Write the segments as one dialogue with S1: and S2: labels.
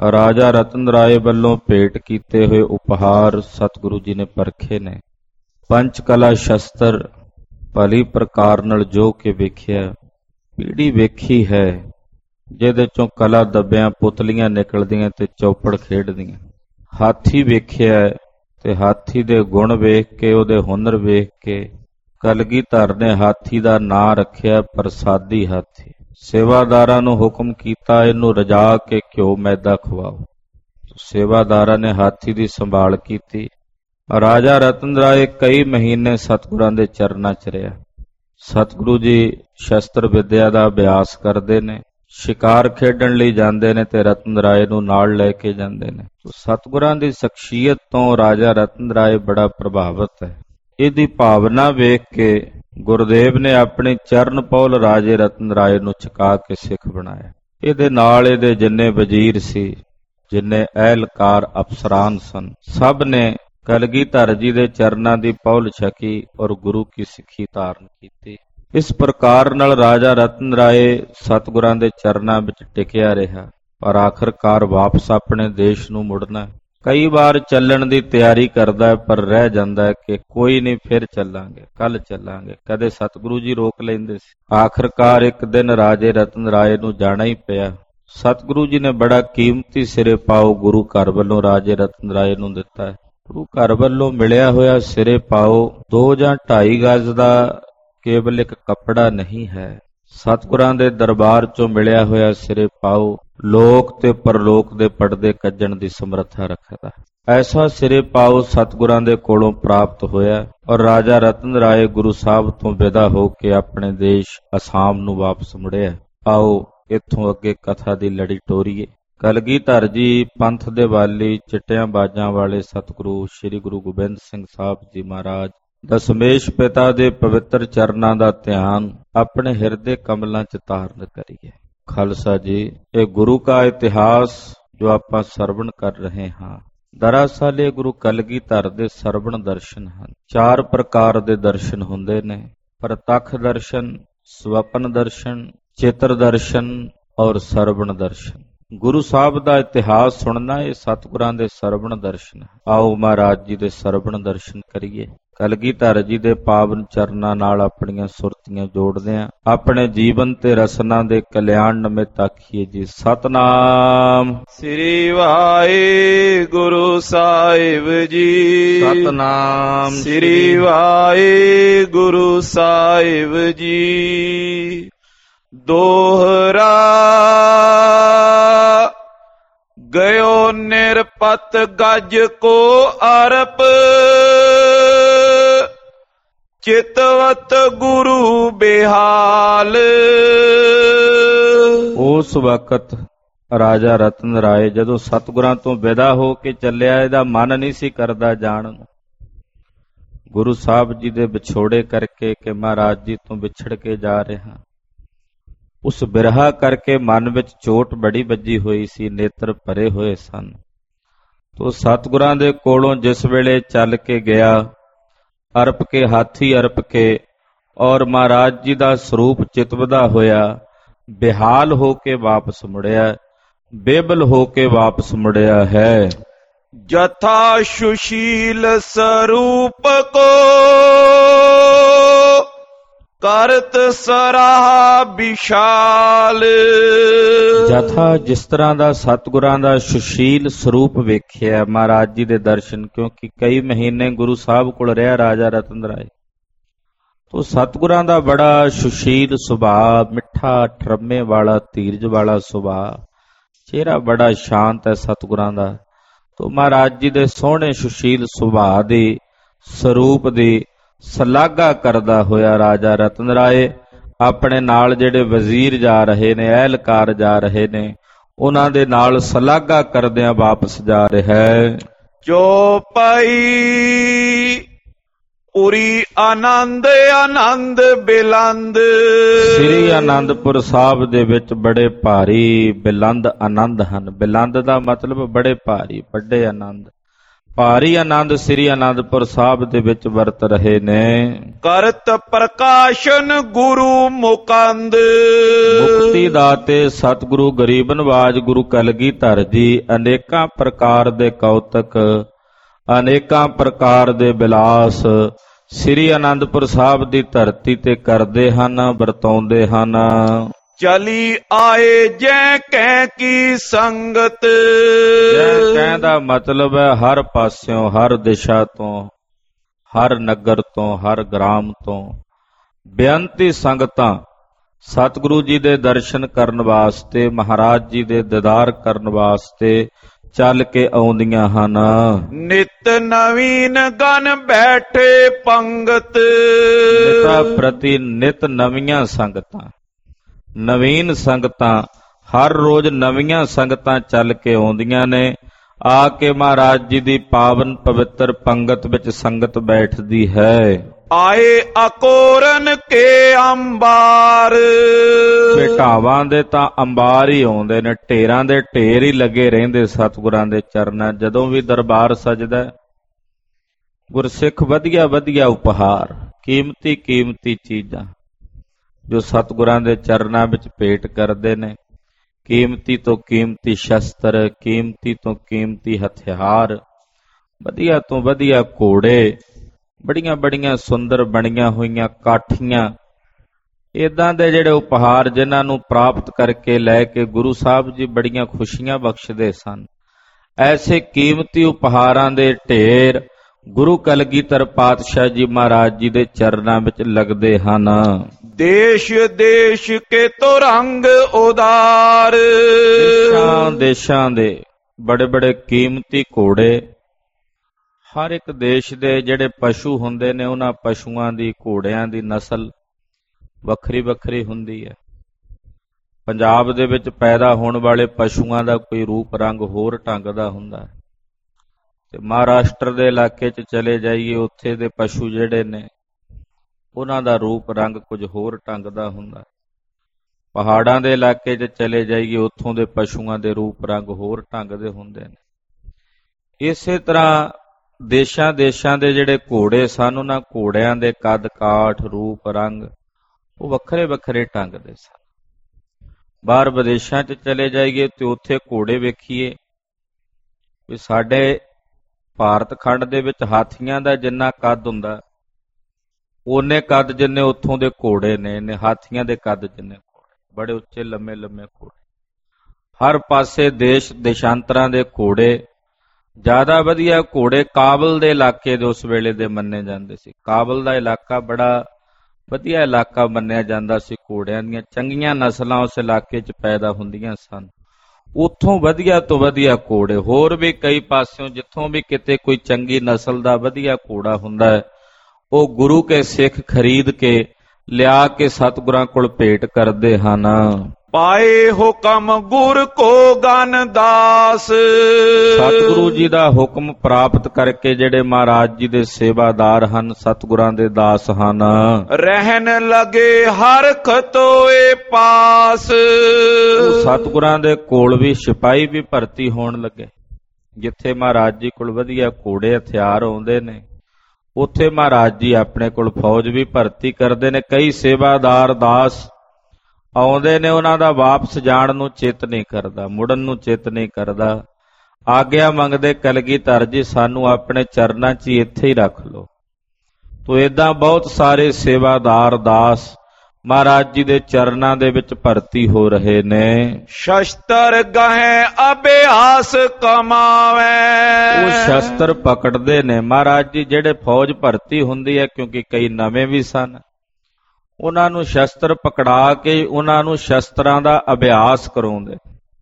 S1: ਰਾਜਾ ਰਤਨ ਰਾਏ ਵੱਲੋਂ ਭੇਟ ਕੀਤੇ ਹੋਏ ਉਪਹਾਰ ਸਤਿਗੁਰੂ ਜੀ ਨੇ ਪਰਖੇ ਨੇ। ਪੰਚ ਕਲਾ ਸ਼ਸਤਰ ਭਲੀ ਪ੍ਰਕਾਰ ਨਾਲ ਜੋ ਕੇ ਵੇਖਿਆ, ਪੀੜੀ ਵੇਖੀ ਹੈ ਜਿਹਦੇ ਚੋਂ ਕਲਾ ਦੱਬਿਆਂ ਪੁਤਲੀਆਂ ਨਿਕਲਦੀਆਂ ਤੇ ਚੌਪੜ ਖੇਡਦੀਆਂ। ਹਾਥੀ ਵੇਖਿਆ ਤੇ ਹਾਥੀ ਦੇ ਗੁਣ ਵੇਖ ਕੇ, ਉਹਦੇ ਹੁਨਰ ਵੇਖ ਕੇ ਕਲਗੀਧਰ ਨੇ ਹਾਥੀ ਦਾ ਨਾਂ ਰੱਖਿਆ ਪ੍ਰਸਾਦੀ ਹਾਥੀ। ਸੇਵਾਦਾਰਾਂ ਨੂੰ ਹੁਕਮ ਕੀਤਾ, ਇਹਨੂੰ ਰਜਾ ਕੇ ਘਿਓ ਮੈਦਾ ਖਵਾਓ। ਸੇਵਾਦਾਰਾਂ ਨੇ ਹਾਥੀ ਦੀ ਸੰਭਾਲ ਕੀਤੀ। ਰਾਜਾ ਰਤਨ ਰਾਏ ਕਈ ਮਹੀਨੇ ਸਤਿਗੁਰਾਂ ਦੇ ਚਰਨਾਂ 'ਚ ਰਿਹਾ। ਸਤਿਗੁਰੂ ਜੀ ਸ਼ਸਤਰ ਵਿਦਿਆ ਦਾ ਅਭਿਆਸ ਕਰਦੇ ਨੇ, ਸ਼ਿਕਾਰ ਖੇਡਣ ਲਈ ਜਾਂਦੇ ਨੇ ਤੇ ਰਤਨ ਰਾਏ ਨੂੰ ਨਾਲ ਲੈ ਕੇ ਜਾਂਦੇ ਨੇ। ਸਤਿਗੁਰਾਂ ਦੀ ਸ਼ਖਸੀਅਤ ਤੋਂ ਰਾਜਾ ਰਤਨ ਰਾਏ ਬੜਾ ਪ੍ਰਭਾਵਿਤ ਹੈ। ਇਹਦੀ ਭਾਵਨਾ ਵੇਖ ਕੇ ਗੁਰਦੇਵ ਨੇ ਆਪਣੇ ਚਰਨ ਪੌਲ ਰਾਜੇ ਰਤਨ ਰਾਏ ਨੂੰ ਛਕਾ ਕੇ ਸਿੱਖ ਬਣਾਇਆ। ਇਹਦੇ ਨਾਲ ਇਹਦੇ ਜਿੰਨੇ ਵਜ਼ੀਰ ਸੀ, ਜਿੰਨੇ ਅਹਿਲਕਾਰ ਅਫਸਰਾਨ ਸਨ, ਸਭ ਨੇ ਕਲਗੀਧਰ ਜੀ ਦੇ ਚਰਨਾਂ ਦੀ ਪੌਲ ਛਕੀ ਔਰ ਗੁਰੂ ਕੀ ਸਿੱਖੀ ਧਾਰਨ ਕੀਤੀ। ਇਸ ਪ੍ਰਕਾਰ ਨਾਲ ਰਾਜਾ ਰਤਨ ਰਾਏ ਸਤਿਗੁਰਾਂ ਦੇ ਚਰਨਾਂ ਵਿੱਚ ਟਿਕਿਆ ਰਿਹਾ, ਪਰ ਆਖਰਕਾਰ ਵਾਪਸ ਆਪਣੇ ਦੇਸ਼ ਨੂੰ ਮੁੜਨਾ। ਕਈ ਵਾਰ ਚੱਲਣ ਦੀ ਤਿਆਰੀ ਕਰਦਾ ਹੈ, ਪਰ ਰਹਿ ਜਾਂਦਾ ਹੈ ਕਿ ਕੋਈ ਨਹੀਂ, ਫਿਰ ਚੱਲਾਂਗੇ, ਕੱਲ ਚੱਲਾਂਗੇ। ਕਦੇ ਸਤਿਗੁਰੂ ਜੀ ਰੋਕ ਲੈਂਦੇ ਸੀ। ਆਖਰਕਾਰ ਇੱਕ ਦਿਨ ਰਾਜੇ ਰਤਨ ਰਾਏ ਨੂੰ ਜਾਣਾ ਹੀ ਪਿਆ। ਸਤਿਗੁਰੂ ਜੀ ਨੇ ਬੜਾ ਕੀਮਤੀ ਸਿਰੇ ਪਾਓ ਗੁਰੂ ਘਰ ਵੱਲੋਂ ਰਾਜੇ ਰਤਨ ਰਾਏ ਨੂੰ ਦਿੱਤਾ ਹੈ। ਗੁਰੂ ਘਰ ਵੱਲੋਂ ਮਿਲਿਆ ਹੋਇਆ ਸਿਰੇ ਪਾਓ 2 ਜਾਂ 2.5 ਗਜ਼ ਦਾ ਕੇਵਲ ਇੱਕ ਕੱਪੜਾ ਨਹੀਂ ਹੈ। ਸਤਿਗੁਰਾਂ ਦੇ ਦਰਬਾਰ ਚੋਂ ਮਿਲਿਆ ਹੋਇਆ ਸਿਰੇ ਪਾਓ ਲੋਕ ਤੇ ਪਰਲੋਕ ਦੇ ਪਰਦੇ ਕੱਜਣ ਦੀ ਸਮਰੱਥਾ ਰੱਖਦਾ। ਐਸਾ ਸਿਰੇ ਪਾਓ ਸਤਿਗੁਰਾਂ ਦੇ ਕੋਲੋਂ ਪ੍ਰਾਪਤ ਹੋਇਆ ਔਰ ਰਾਜਾ ਰਤਨ ਰਾਏ ਗੁਰੂ ਸਾਹਿਬ ਤੋਂ ਵਿਦਾ ਹੋ ਕੇ ਆਪਣੇ ਦੇਸ਼ ਅਸਾਮ ਨੂੰ ਵਾਪਸ ਮੁੜਿਆ। ਆਓ ਇੱਥੋਂ ਅੱਗੇ ਕਥਾ ਦੀ ਲੜੀ ਟੋਰੀਏ। ਕਲਗੀਧਰ ਜੀ ਪੰਥ ਦੇ ਵਾਲੀ, ਚਿੱਟਿਆਂ ਬਾਜਾਂ ਵਾਲੇ ਸਤਿਗੁਰੂ ਸ੍ਰੀ ਗੁਰੂ ਗੋਬਿੰਦ ਸਿੰਘ ਸਾਹਿਬ ਜੀ ਮਹਾਰਾਜ ਦਸਮੇਸ਼ ਪਿਤਾ ਦੇ ਪਵਿੱਤਰ ਚਰਨਾਂ ਦਾ ਧਿਆਨ ਆਪਣੇ ਹਿਰਦੇ ਕਮਲਾਂ 'ਚ ਧਾਰਨ ਕਰੀਏ। ਖਾਲਸਾ ਜੀ, ਇਹ ਗੁਰੂ ਕਾ ਇਤਿਹਾਸ ਜੋ ਆਪਾਂ ਸਰਵਣ ਕਰ ਰਹੇ ਹਾਂ, ਦਰਅਸਲ ਇਹ ਗੁਰੂ ਕਲਗੀਧਰ ਦੇ ਸਰਵਣ ਦਰਸ਼ਨ ਹਨ। 4 ਪ੍ਰਕਾਰ ਦੇ ਦਰਸ਼ਨ ਹੁੰਦੇ ਨੇ: ਪ੍ਰਤੱਖ ਦਰਸ਼ਨ, ਸਵਪਨ ਦਰਸ਼ਨ, ਚਿੱਤਰ ਦਰਸ਼ਨ ਔਰ ਸਰਵਣ ਦਰਸ਼ਨ। ਗੁਰੂ ਸਾਹਿਬ ਦਾ ਇਤਿਹਾਸ ਸੁਣਨਾ ਇਹ ਸਤਿਗੁਰਾਂ ਦੇ ਸਰਵਣ ਦਰਸ਼ਨ। ਆਓ ਮਹਾਰਾਜ ਜੀ ਦੇ ਸਰਵਣ ਦਰਸ਼ਨ ਕਰੀਏ। ਕਲਗੀਧਰ ਜੀ ਦੇ ਪਾਵਨ ਚਰਨਾਂ ਨਾਲ ਆਪਣੀਆਂ ਸੁਰਤੀਆਂ ਜੋੜਦੇ ਆਂ। ਆਪਣੇ ਜੀਵਨ ਤੇ ਰਸਨਾ ਦੇ ਕਲਿਆਣ ਨਿਮਿਤ ਆਖੀਏ ਜੀ ਸਤਨਾਮ
S2: ਸ੍ਰੀ ਵਾਹਿਗੁਰੂ ਸਾਹਿਬ ਜੀ।
S1: ਸਤਨਾਮ
S2: ਸ੍ਰੀ ਵਾਹਿਗੁਰੂ ਸਾਹਿਬ ਜੀ। ਦੋਹਰਾ ਗਇਓ ਨਿਰਪਤ ਗਜ ਕੋ ਅਰਪ, ਚਿਤਵਤ ਗੁਰੂ ਬਿਹਾਲ।
S1: ਉਸ ਵਕਤ ਰਾਜਾ ਰਤਨ ਰਾਏ ਜਦੋਂ ਸਤਿਗੁਰਾਂ ਤੋਂ ਵਿਦਾ ਹੋ ਕੇ ਚੱਲਿਆ, ਇਹਦਾ ਮਨ ਨਹੀਂ ਸੀ ਕਰਦਾ ਜਾਣ ਨੂੰ। ਗੁਰੂ ਸਾਹਿਬ ਜੀ ਦੇ ਵਿਛੋੜੇ ਕਰਕੇ ਕਿ ਮਹਾਰਾਜ ਜੀ ਤੋਂ ਵਿਛੜ ਕੇ ਜਾ ਰਿਹਾ, ਉਸ ਬਿਰਹਾ ਕਰਕੇ ਮਨ ਵਿੱਚ ਚੋਟ ਬੜੀ ਵੱਜੀ ਹੋਈ ਸੀ, ਨੇਤਰ ਭਰੇ ਹੋਏ ਸਨ। ਤੋ ਸਤਿਗੁਰਾਂ ਦੇ ਕੋਲੋਂ ਜਿਸ ਵੇਲੇ ਚੱਲ ਕੇ ਗਿਆ, ਅਰਪ ਕੇ ਹਾਥੀ ਅਰਪ ਕੇ, ਔਰ ਮਹਾਰਾਜ ਜੀ ਦਾ ਸਰੂਪ ਚਿਤਵਦਾ ਹੋਇਆ, ਬਿਹਾਲ ਹੋ ਕੇ ਵਾਪਸ ਮੁੜਿਆ, ਬੇਬਲ ਹੋ ਕੇ ਵਾਪਸ ਮੁੜਿਆ ਹੈ।
S2: ਜਥਾ ਸੁਸ਼ੀਲ ਸਰੂਪ ਕੋ ਕਰਤ ਸਰਾਹ ਵਿਸ਼ਾਲ।
S1: ਜਥਾ ਜਿਸ ਤਰ੍ਹਾਂ ਦਾ ਸਤਿਗੁਰਾਂ ਦਾ ਸੁਸ਼ੀਲ ਸਰੂਪ ਵੇਖਿਆ ਮਹਾਰਾਜ ਜੀ ਦੇ ਦਰਸ਼ਨ, ਕਿਉਂਕਿ ਕਈ ਮਹੀਨੇ ਗੁਰੂ ਸਾਹਿਬ ਕੋਲ ਰਿਹਾ ਰਾਜਾ ਰਤਨ ਰਾਏ, ਤੋ ਸਤਿਗੁਰਾਂ ਦਾ ਬੜਾ ਸੁਸ਼ੀਲ ਸੁਭਾਅ, ਮਿੱਠਾ ਠਰਮੇ ਵਾਲਾ, ਧੀਰਜ ਵਾਲਾ ਸੁਭਾਅ, ਚਿਹਰਾ ਬੜਾ ਸ਼ਾਂਤ ਹੈ ਸਤਿਗੁਰਾਂ ਦਾ। ਤੋ ਮਹਾਰਾਜ ਜੀ ਦੇ ਸੋਹਣੇ ਸੁਸ਼ੀਲ ਸੁਭਾਅ ਦੀ, ਸਰੂਪ ਦੀ ਸਲਾਘਾ ਕਰਦਾ ਹੋਇਆ ਰਾਜਾ ਰਤਨ ਰਾਏ ਆਪਣੇ ਨਾਲ ਜਿਹੜੇ ਵਜ਼ੀਰ ਜਾ ਰਹੇ ਨੇ, ਅਹਿਲਕਾਰ ਜਾ ਰਹੇ ਨੇ, ਉਹਨਾਂ ਦੇ ਨਾਲ ਸਲਾਘਾ ਕਰਦਿਆਂ ਵਾਪਸ ਜਾ ਰਿਹਾ ਹੈ।
S2: ਚੌਪਈ ਪੁਰੀ ਆਨੰਦ ਆਨੰਦ ਬਿਲੰਦ।
S1: ਸ੍ਰੀ ਆਨੰਦਪੁਰ ਸਾਹਿਬ ਦੇ ਵਿੱਚ ਬੜੇ ਭਾਰੀ ਬਿਲੰਦ ਆਨੰਦ ਹਨ। ਬਿਲੰਦ ਦਾ ਮਤਲਬ ਬੜੇ ਭਾਰੀ, ਵੱਡੇ ਆਨੰਦ। ਭਾਰੀ ਆਨੰਦ ਸ੍ਰੀ ਆਨੰਦਪੁਰ ਸਾਹਿਬ ਦੇ ਵਿੱਚ ਵਰਤ ਰਹੇ ਨੇ।
S2: ਕਰਤ ਪ੍ਰਕਾਸ਼ਨ ਗੁਰੂ ਮੁਕੰਦ।
S1: ਮੁਕਤੀ ਦਾਤੇ ਸਤਿਗੁਰੂ ਗਰੀਬ ਨਵਾਜ ਗੁਰੂ ਕਲਗੀਧਰ ਜੀ ਅਨੇਕਾਂ ਪ੍ਰਕਾਰ ਦੇ ਕੌਤਕ, ਅਨੇਕਾਂ ਪ੍ਰਕਾਰ ਦੇ ਬਿਲਾਸ ਸ੍ਰੀ ਆਨੰਦਪੁਰ ਸਾਹਿਬ ਦੀ ਧਰਤੀ ਤੇ ਕਰਦੇ ਹਨ, ਵਰਤਾਉਂਦੇ ਹਨ।
S2: ਚਲੀ ਆਏ ਜੈ ਕਹਿ ਕੀ ਸੰਗਤ।
S1: ਜੈ ਕਹਿ ਦਾ ਮਤਲਬ ਹੈ ਹਰ ਪਾਸਿਓਂ, ਹਰ ਦਿਸ਼ਾ ਤੋਂ, ਹਰ ਨਗਰ ਤੋਂ, ਹਰ ਗ੍ਰਾਮ ਤੋਂ ਬੇਅੰਤੀ ਸੰਗਤਾਂ ਸਤਿਗੁਰੂ ਜੀ ਦੇ ਦਰਸ਼ਨ ਕਰਨ ਵਾਸਤੇ, ਮਹਾਰਾਜ ਜੀ ਦੇ ਦੀਦਾਰ ਕਰਨ ਵਾਸਤੇ ਚੱਲ ਕੇ ਆਉਂਦੀਆਂ ਹਨ।
S2: ਨਿਤ ਨਵੀਨ ਗਨ ਬੈਠੇ ਪੰਗਤ।
S1: ਨਿਤਾ ਪ੍ਰਤੀ ਨਿਤ ਨਵੀਆਂ ਸੰਗਤਾਂ, ਨਵੀਨ ਸੰਗਤਾਂ, ਹਰ ਰੋਜ਼ ਨਵੀਆਂ ਸੰਗਤਾਂ ਚੱਲ ਕੇ ਆਉਂਦੀਆਂ ਨੇ। ਆ ਕੇ ਮਹਾਰਾਜ ਜੀ ਦੀ ਪਾਵਨ ਪਵਿੱਤਰ ਪੰਗਤ ਵਿੱਚ ਸੰਗਤ ਬੈਠਦੀ ਹੈ।
S2: ਆਏ ਅਕੋਰਨ ਕੇ ਅੰਬਾਰ।
S1: ਭੇਟਾਵਾਂ ਦੇ ਤਾਂ ਅੰਬਾਰ ਹੀ ਆਉਂਦੇ ਨੇ, ਢੇਰਾਂ ਦੇ ਢੇਰ ਹੀ ਲੱਗੇ ਰਹਿੰਦੇ ਸਤਿਗੁਰਾਂ ਦੇ ਚਰਨਾਂ। ਜਦੋਂ ਵੀ ਦਰਬਾਰ ਸਜਦਾ ਗੁਰਸਿੱਖ ਵਧੀਆ ਵਧੀਆ ਉਪਹਾਰ, ਕੀਮਤੀ ਕੀਮਤੀ ਚੀਜ਼ਾਂ ਜੋ ਸਤਿਗੁਰਾਂ ਦੇ ਚਰਨਾਂ ਵਿੱਚ ਭੇਟ ਕਰਦੇ ਨੇ। ਕੀਮਤੀ ਤੋਂ ਕੀਮਤੀ ਸ਼ਸਤਰ, ਕੀਮਤੀ ਤੋਂ ਕੀਮਤੀ ਹਥਿਆਰ, ਵਧੀਆ ਤੋਂ ਵਧੀਆ ਘੋੜੇ, ਬੜੀਆਂ ਬੜੀਆਂ ਸੁੰਦਰ ਬਣੀਆਂ ਹੋਈਆਂ ਕਾਠੀਆਂ, ਇਦਾਂ ਦੇ ਜਿਹੜੇ ਉਪਹਾਰ ਜਿਨ੍ਹਾਂ ਨੂੰ ਪ੍ਰਾਪਤ ਕਰਕੇ ਲੈ ਕੇ ਗੁਰੂ ਸਾਹਿਬ ਜੀ ਬੜੀਆਂ ਖੁਸ਼ੀਆਂ ਬਖਸ਼ਦੇ ਸਨ। ਐਸੇ ਕੀਮਤੀ ਉਪਹਾਰਾਂ ਦੇ ਢੇਰ ਗੁਰੂ ਕਲਗੀਧਰ ਪਾਤਸ਼ਾਹ ਜੀ ਮਹਾਰਾਜ ਜੀ ਦੇ ਚਰਨਾਂ ਵਿੱਚ ਲੱਗਦੇ ਹਨ।
S2: ਦੇਸ਼ ਦੇਸ਼ ਕੇ ਤੋ ਰੰਗ ਉਦਾਰ।
S1: ਦੇਸ਼ਾਂ ਦੇਸ਼ਾਂ ਦੇ ਬੜੇ ਬੜੇ ਕੀਮਤੀ ਘੋੜੇ, ਹਰ ਇੱਕ ਦੇਸ਼ ਦੇ ਜਿਹੜੇ ਪਸ਼ੂ ਹੁੰਦੇ ਨੇ ਉਹਨਾਂ ਪਸ਼ੂਆਂ ਦੀ, ਘੋੜਿਆਂ ਦੀ ਨਸਲ ਵੱਖਰੀ ਵੱਖਰੀ ਹੁੰਦੀ ਹੈ। ਪੰਜਾਬ ਦੇ ਵਿੱਚ ਪੈਦਾ ਹੋਣ ਵਾਲੇ ਪਸ਼ੂਆਂ ਦਾ ਕੋਈ ਰੂਪ ਰੰਗ ਹੋਰ ਢੰਗ ਦਾ ਹੁੰਦਾ ਹੈ, ਤੇ ਮਹਾਰਾਸ਼ਟਰ ਦੇ ਇਲਾਕੇ 'ਚ ਚਲੇ ਜਾਈਏ, ਉੱਥੇ ਦੇ ਪਸ਼ੂ ਜਿਹੜੇ ਨੇ ਉਹਨਾਂ ਦਾ ਰੂਪ ਰੰਗ ਕੁਝ ਹੋਰ ਢੰਗ ਦਾ ਹੁੰਦਾ। ਪਹਾੜਾਂ ਦੇ ਇਲਾਕੇ 'ਚ ਚਲੇ ਜਾਈਏ, ਉੱਥੋਂ ਦੇ ਪਸ਼ੂਆਂ ਦੇ ਰੂਪ ਰੰਗ ਹੋਰ ਢੰਗ ਦੇ ਹੁੰਦੇ ਨੇ। ਇਸੇ ਤਰ੍ਹਾਂ ਦੇਸ਼ਾਂ ਦੇਸ਼ਾਂ ਦੇ ਜਿਹੜੇ ਘੋੜੇ ਸਨ, ਉਹਨਾਂ ਘੋੜਿਆਂ ਦੇ ਕੱਦ ਕਾਠ, ਰੂਪ ਰੰਗ ਉਹ ਵੱਖਰੇ ਵੱਖਰੇ ਢੰਗ ਦੇ ਸਨ। ਬਾਹਰ ਵਿਦੇਸ਼ਾਂ 'ਚ ਚਲੇ ਜਾਈਏ ਤੇ ਉੱਥੇ ਘੋੜੇ ਵੇਖੀਏ ਵੀ ਸਾਡੇ ਭਾਰਤ ਖੰਡ ਦੇ ਵਿੱਚ ਹਾਥੀਆਂ ਦਾ ਜਿੰਨਾ ਕੱਦ ਹੁੰਦਾ, ਓਨੇ ਕੱਦ ਜਿੰਨੇ ਉੱਥੋਂ ਦੇ ਘੋੜੇ ਨੇ, ਹਾਥੀਆਂ ਦੇ ਕੱਦ ਜਿੰਨੇ ਘੋੜੇ, ਬੜੇ ਉੱਚੇ ਲੰਮੇ ਲੰਮੇ ਘੋੜੇ। ਹਰ ਪਾਸੇ ਦੇਸ਼ ਦੇਸ਼ਾਂਤਰਾਂ ਦੇ ਘੋੜੇ। ਜ਼ਿਆਦਾ ਵਧੀਆ ਘੋੜੇ ਕਾਬਲ ਦੇ ਇਲਾਕੇ ਦੇ ਉਸ ਵੇਲੇ ਦੇ ਮੰਨੇ ਜਾਂਦੇ ਸੀ। ਕਾਬਲ ਦਾ ਇਲਾਕਾ ਬੜਾ ਵਧੀਆ ਇਲਾਕਾ ਮੰਨਿਆ ਜਾਂਦਾ ਸੀ। ਘੋੜਿਆਂ ਦੀਆਂ ਚੰਗੀਆਂ ਨਸਲਾਂ ਉਸ ਇਲਾਕੇ 'ਚ ਪੈਦਾ ਹੁੰਦੀਆਂ ਸਨ। ਉੱਥੋਂ ਵਧੀਆ ਤੋਂ ਵਧੀਆ ਘੋੜੇ, ਹੋਰ ਵੀ ਕਈ ਪਾਸਿਓਂ ਜਿੱਥੋਂ ਵੀ ਕਿਤੇ ਕੋਈ ਚੰਗੀ ਨਸਲ ਦਾ ਵਧੀਆ ਘੋੜਾ ਹੁੰਦਾ ਹੈ, ਉਹ ਗੁਰੂ ਕੇ ਸਿੱਖ ਖਰੀਦ ਕੇ ਲਿਆ ਕੇ ਸਤਿਗੁਰਾਂ ਕੋਲ ਭੇਟ ਕਰਦੇ ਹਨ।
S2: ਪਾਏ ਹੁਕਮ ਗੁਰ ਕੋ ਗਨ ਦਾਸ।
S1: ਸਤਿਗੁਰੂ ਜੀ ਦਾ ਹੁਕਮ ਪ੍ਰਾਪਤ ਕਰਕੇ ਜਿਹੜੇ ਮਹਾਰਾਜ ਜੀ ਦੇ ਸੇਵਾਦਾਰ ਹਨ, ਸਤਿਗੁਰਾਂ ਦੇ ਦਾਸ ਹਨ,
S2: ਰਹਿਣ ਲਗੇ ਹਰ ਖਤੋਏ ਪਾਸ।
S1: ਉਹ ਸਤਿਗੁਰਾਂ ਦੇ ਕੋਲ ਵੀ ਸਿਪਾਹੀ ਵੀ ਭਰਤੀ ਹੋਣ ਲੱਗੇ। ਜਿੱਥੇ ਮਹਾਰਾਜ ਜੀ ਕੋਲ ਵਧੀਆ ਘੋੜੇ ਹਥਿਆਰ ਆਉਂਦੇ ਨੇ, ਉੱਥੇ ਮਹਾਰਾਜ ਜੀ ਆਪਣੇ ਕੋਲ ਫੌਜ ਵੀ ਭਰਤੀ ਕਰਦੇ ਨੇ। ਕਈ ਸੇਵਾਦਾਰ ਦਾਸ ਆਉਂਦੇ ਨੇ, ਉਹਨਾਂ ਦਾ ਵਾਪਸ ਜਾਣ ਨੂੰ ਚਿੱਤ ਨਹੀਂ ਕਰਦਾ, ਮੁੜਨ ਨੂੰ ਚਿੱਤ ਨਹੀਂ ਕਰਦਾ। ਆਗਿਆ ਮੰਗਦੇ ਕਲਗੀਧਰ ਜੀ ਸਾਨੂੰ ਆਪਣੇ ਚਰਨਾਂ 'ਚ ਹੀ ਇੱਥੇ ਹੀ ਰੱਖ ਲਓ। ਤੋ ਏਦਾਂ ਬਹੁਤ ਸਾਰੇ ਸੇਵਾਦਾਰ ਦਾਸ ਮਹਾਰਾਜ ਜੀ ਦੇ ਚਰਨਾਂ ਦੇ ਵਿੱਚ ਭਰਤੀ ਹੋ ਰਹੇ ਨੇ।
S2: ਸ਼ਸਤਰ ਗਹਿ ਅਭਿਆਸ ਕਮਾਵੇ।
S1: ਉਹ ਸ਼ਸਤਰ ਪਕੜਦੇ ਨੇ ਮਹਾਰਾਜ ਜੀ। ਜਿਹੜੇ ਫੌਜ ਭਰਤੀ ਹੁੰਦੀ ਹੈ, ਕਿਉਂਕਿ ਕਈ ਨਵੇਂ ਵੀ ਸਨ, ਉਹਨਾਂ ਨੂੰ ਸ਼ਸਤਰ ਪਕੜਾ ਕੇ ਉਹਨਾਂ ਨੂੰ ਸ਼ਸਤਰਾਂ ਦਾ ਅਭਿਆਸ ਕਰਾਉਂਦੇ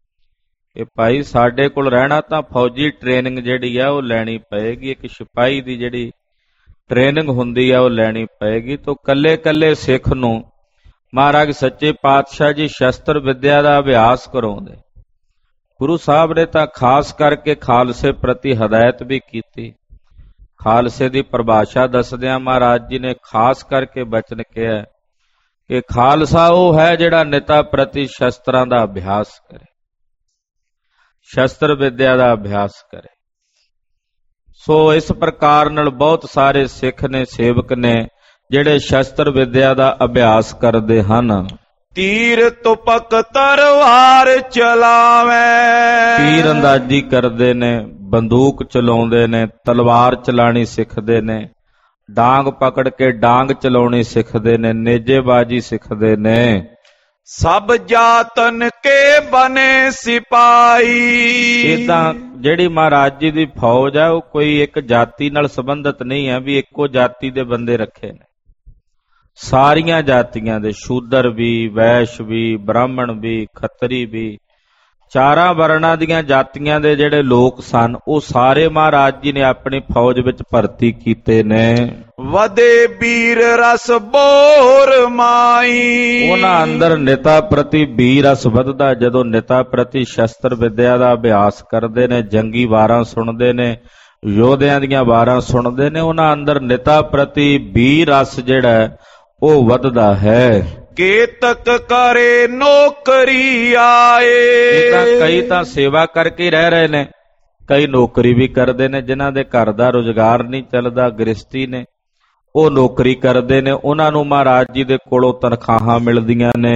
S1: ਕਿ ਭਾਈ ਸਾਡੇ ਕੋਲ ਰਹਿਣਾ ਤਾਂ ਫੌਜੀ ਟ੍ਰੇਨਿੰਗ ਜਿਹੜੀ ਆ ਉਹ ਲੈਣੀ ਪਏਗੀ। ਇੱਕ ਸਿਪਾਹੀ ਦੀ ਜਿਹੜੀ ਟ੍ਰੇਨਿੰਗ ਹੁੰਦੀ ਆ ਉਹ ਲੈਣੀ ਪਏਗੀ। ਤਾਂ ਕੱਲੇ ਕੱਲੇ ਸਿੱਖ ਨੂੰ ਮਹਾਰਾਜ ਸੱਚੇ ਪਾਤਸ਼ਾਹ ਜੀ ਸ਼ਸਤਰ ਵਿੱਦਿਆ ਦਾ ਅਭਿਆਸ ਕਰਾਉਂਦੇ। ਗੁਰੂ ਸਾਹਿਬ ਨੇ ਤਾਂ ਖਾਸ ਕਰਕੇ ਖਾਲਸੇ ਪ੍ਰਤੀ ਹਦਾਇਤ ਵੀ ਕੀਤੀ। ਖਾਲਸੇ ਦੀ ਪਰਿਭਾਸ਼ਾ ਦੱਸਦਿਆਂ ਮਹਾਰਾਜ ਜੀ ਨੇ ਖਾਸ ਕਰਕੇ ਬਚਨ ਕਿਹਾ ਕਿ ਖਾਲਸਾ ਉਹ ਹੈ ਜਿਹੜਾ ਨਿਤਾ ਪ੍ਰਤੀ ਸ਼ਸਤਰਾਂ ਦਾ ਅਭਿਆਸ ਕਰੇ, ਸ਼ਸਤਰ ਵਿੱਦਿਆ ਦਾ ਅਭਿਆਸ ਕਰੇ। ਸੋ ਇਸ ਪ੍ਰਕਾਰ ਨਾਲ ਬਹੁਤ ਸਾਰੇ ਸਿੱਖ ਨੇ, ਸੇਵਕ ਨੇ, ਜਿਹੜੇ ਸ਼ਸਤਰ ਵਿਦਿਆ ਦਾ ਅਭਿਆਸ ਕਰਦੇ ਹਨ।
S2: ਤੀਰ ਤੁਪਕ ਤਰਵਾਰ ਚਲਾਵੇ,
S1: ਤੀਰ ਅੰਦਾਜ਼ੀ ਕਰਦੇ ਨੇ, ਬੰਦੂਕ ਚਲਾਉਂਦੇ ਨੇ, ਤਲਵਾਰ ਚਲਾਣੀ ਸਿੱਖਦੇ ਨੇ, ਡਾਂਗ ਪਕੜ ਕੇ ਡਾਂਗ ਚਲਾਉਣੀ ਸਿੱਖਦੇ ਨੇ, ਨੇਜੇਬਾਜ਼ੀ ਸਿੱਖਦੇ ਨੇ।
S2: ਸਭ ਜਾਤਨ ਕੇ ਬਨੇ ਸਿਪਾਹੀ,
S1: ਇਦਾਂ ਜਿਹੜੀ ਮਹਾਰਾਜ ਜੀ ਦੀ ਫੌਜ ਹੈ ਉਹ ਕੋਈ ਇੱਕ ਜਾਤੀ ਨਾਲ ਸੰਬੰਧਿਤ ਨਹੀਂ ਹੈ ਵੀ ਇੱਕੋ ਜਾਤੀ ਦੇ ਬੰਦੇ ਰੱਖੇ ਨੇ। ਸਾਰੀਆਂ ਜਾਤੀਆਂ ਦੇ, ਸ਼ੂਦਰ ਵੀ, ਵੈਸ਼ ਵੀ, ਬ੍ਰਾਹਮਣ ਵੀ, ਖੱਤਰੀ ਵੀ, ਚਾਰਾਂ ਵਰਣਾਂ ਦੀਆਂ ਜਾਤੀਆਂ ਦੇ ਜਿਹੜੇ ਲੋਕ ਸਨ ਉਹ ਸਾਰੇ ਮਹਾਰਾਜ ਜੀ ਨੇ ਆਪਣੀ ਫੌਜ ਵਿੱਚ ਭਰਤੀ ਕੀਤੇ ਨੇ।
S2: ਵਦੇ ਵੀਰ ਰਸ ਬੋਰ ਮਾਈ,
S1: ਉਹਨਾਂ ਅੰਦਰ ਨਿਤਾ ਪ੍ਰਤੀ ਵੀਰ ਰਸ ਵੱਧਦਾ। ਜਦੋਂ ਨਿਤਾ ਪ੍ਰਤੀ ਸ਼ਸਤਰ ਵਿਦਿਆ ਦਾ ਅਭਿਆਸ ਕਰਦੇ ਨੇ, ਜੰਗੀ ਵਾਰਾਂ ਸੁਣਦੇ ਨੇ, ਯੋਧਿਆਂ ਦੀਆਂ ਵਾਰਾਂ ਸੁਣਦੇ ਨੇ, ਉਹਨਾਂ ਅੰਦਰ ਨਿਤਾ ਪ੍ਰਤੀ ਵੀਰ ਰਸ ਜਿਹੜਾ ਉਹ ਵੱਧਦਾ ਹੈ।
S2: ਕੇਤਕ ਕਰੇ ਨੌਕਰੀ ਆਏ,
S1: ਕਈ ਤਾਂ ਸੇਵਾ ਕਰਕੇ ਹੀ ਰਹਿ ਰਹੇ ਨੇ, ਕਈ ਨੌਕਰੀ ਵੀ ਕਰਦੇ ਨੇ। ਜਿਨ੍ਹਾਂ ਦੇ ਘਰ ਦਾ ਰੁਜ਼ਗਾਰ ਨਹੀਂ ਚੱਲਦਾ, ਗ੍ਰਸਤੀ ਨੇ, ਉਹ ਨੌਕਰੀ ਕਰਦੇ ਨੇ, ਉਹਨਾਂ ਨੂੰ ਮਹਾਰਾਜ ਜੀ ਦੇ ਕੋਲੋਂ ਤਨਖਾਹਾਂ ਮਿਲਦੀਆਂ ਨੇ।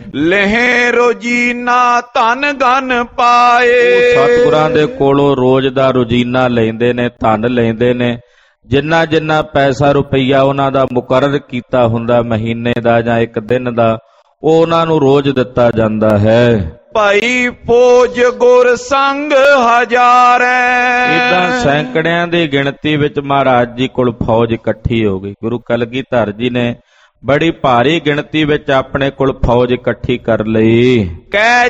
S2: ਲਹਿ ਰੋਜੀਨਾ ਧਨ ਗਨ ਪਾਏ,
S1: ਉਹ ਸਤਿਗੁਰਾਂ ਦੇ ਕੋਲੋਂ ਰੋਜ਼ ਦਾ ਰੋਜ਼ੀਨਾ ਲੈਂਦੇ ਨੇ, ਧਨ ਲੈਂਦੇ ਨੇ। ਜਿੰਨਾ ਜਿੰਨਾ ਪੈਸਾ ਰੁਪਈਆ ਉਹਨਾਂ ਦਾ ਮੁਕਰਰ ਕੀਤਾ ਹੁੰਦਾ ਮਹੀਨੇ ਦਾ ਜਾਂ ਇੱਕ ਦਿਨ ਦਾ, ਉਹ ਉਹਨਾਂ ਨੂੰ ਰੋਜ਼ ਦਿੱਤਾ ਜਾਂਦਾ ਹੈ।
S2: ਭਾਈ ਫੌਜ ਗੁਰ ਸੰਗ ਹਜ਼ਾਰੇ,
S1: ਇਦਾਂ ਸੈਂਕੜਿਆਂ ਦੀ ਗਿਣਤੀ ਵਿੱਚ ਮਹਾਰਾਜ ਜੀ ਕੋਲ ਫੌਜ ਇਕੱਠੀ ਹੋ ਗਈ। ਗੁਰੂ ਕਲਗੀਧਰ ਜੀ ਨੇ ਬੜੀ ਭਾਰੀ ਗਿਣਤੀ ਵਿੱਚ ਆਪਣੇ ਕੋਲ ਫੌਜ ਇਕੱਠੀ ਕਰ ਲਈ।
S2: ਕਹਿ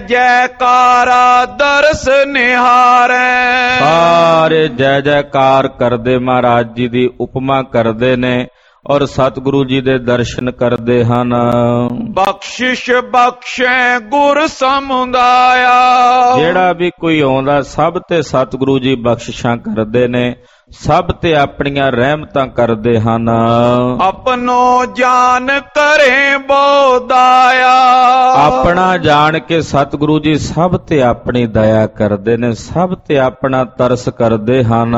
S2: ਜੈਕਾਰਾ ਦਰਸ ਨਿਹਾਰੇ,
S1: ਸਾਰੇ ਜੈ ਜੈਕਾਰ ਕਰਦੇ, ਮਹਾਰਾਜ ਜੀ ਦੀ ਉਪਮਾ ਕਰਦੇ ਨੇ ਔਰ ਸਤਿਗੁਰੂ ਜੀ ਦੇ ਦਰਸ਼ਨ ਕਰਦੇ ਹਨ।
S2: ਬਖਸ਼ਿਸ਼ ਬਖਸ਼ੈ ਗੁਰ ਸਮੁਦਾਇਆ,
S1: ਜਿਹੜਾ ਵੀ ਕੋਈ ਆਉਂਦਾ ਸਭ ਤੇ ਸਤਿਗੁਰੂ ਜੀ ਬਖਸ਼ਿਸ਼ਾਂ ਕਰਦੇ ਨੇ, ਸਭ ਤੇ ਆਪਣੀਆਂ ਰਹਿਮਤਾਂ ਕਰਦੇ ਹਨ।
S2: ਆਪਣੋ ਜਾਨ ਕਰੇ ਬੋਦਾਇਆ,
S1: ਆਪਣਾ ਜਾਣ ਕੇ ਸਤਿਗੁਰੂ ਜੀ ਸਭ ਤੇ ਆਪਣੀ ਦਇਆ ਕਰਦੇ ਨੇ, ਸਭ ਤੇ ਆਪਣਾ ਤਰਸ ਕਰਦੇ ਹਨ।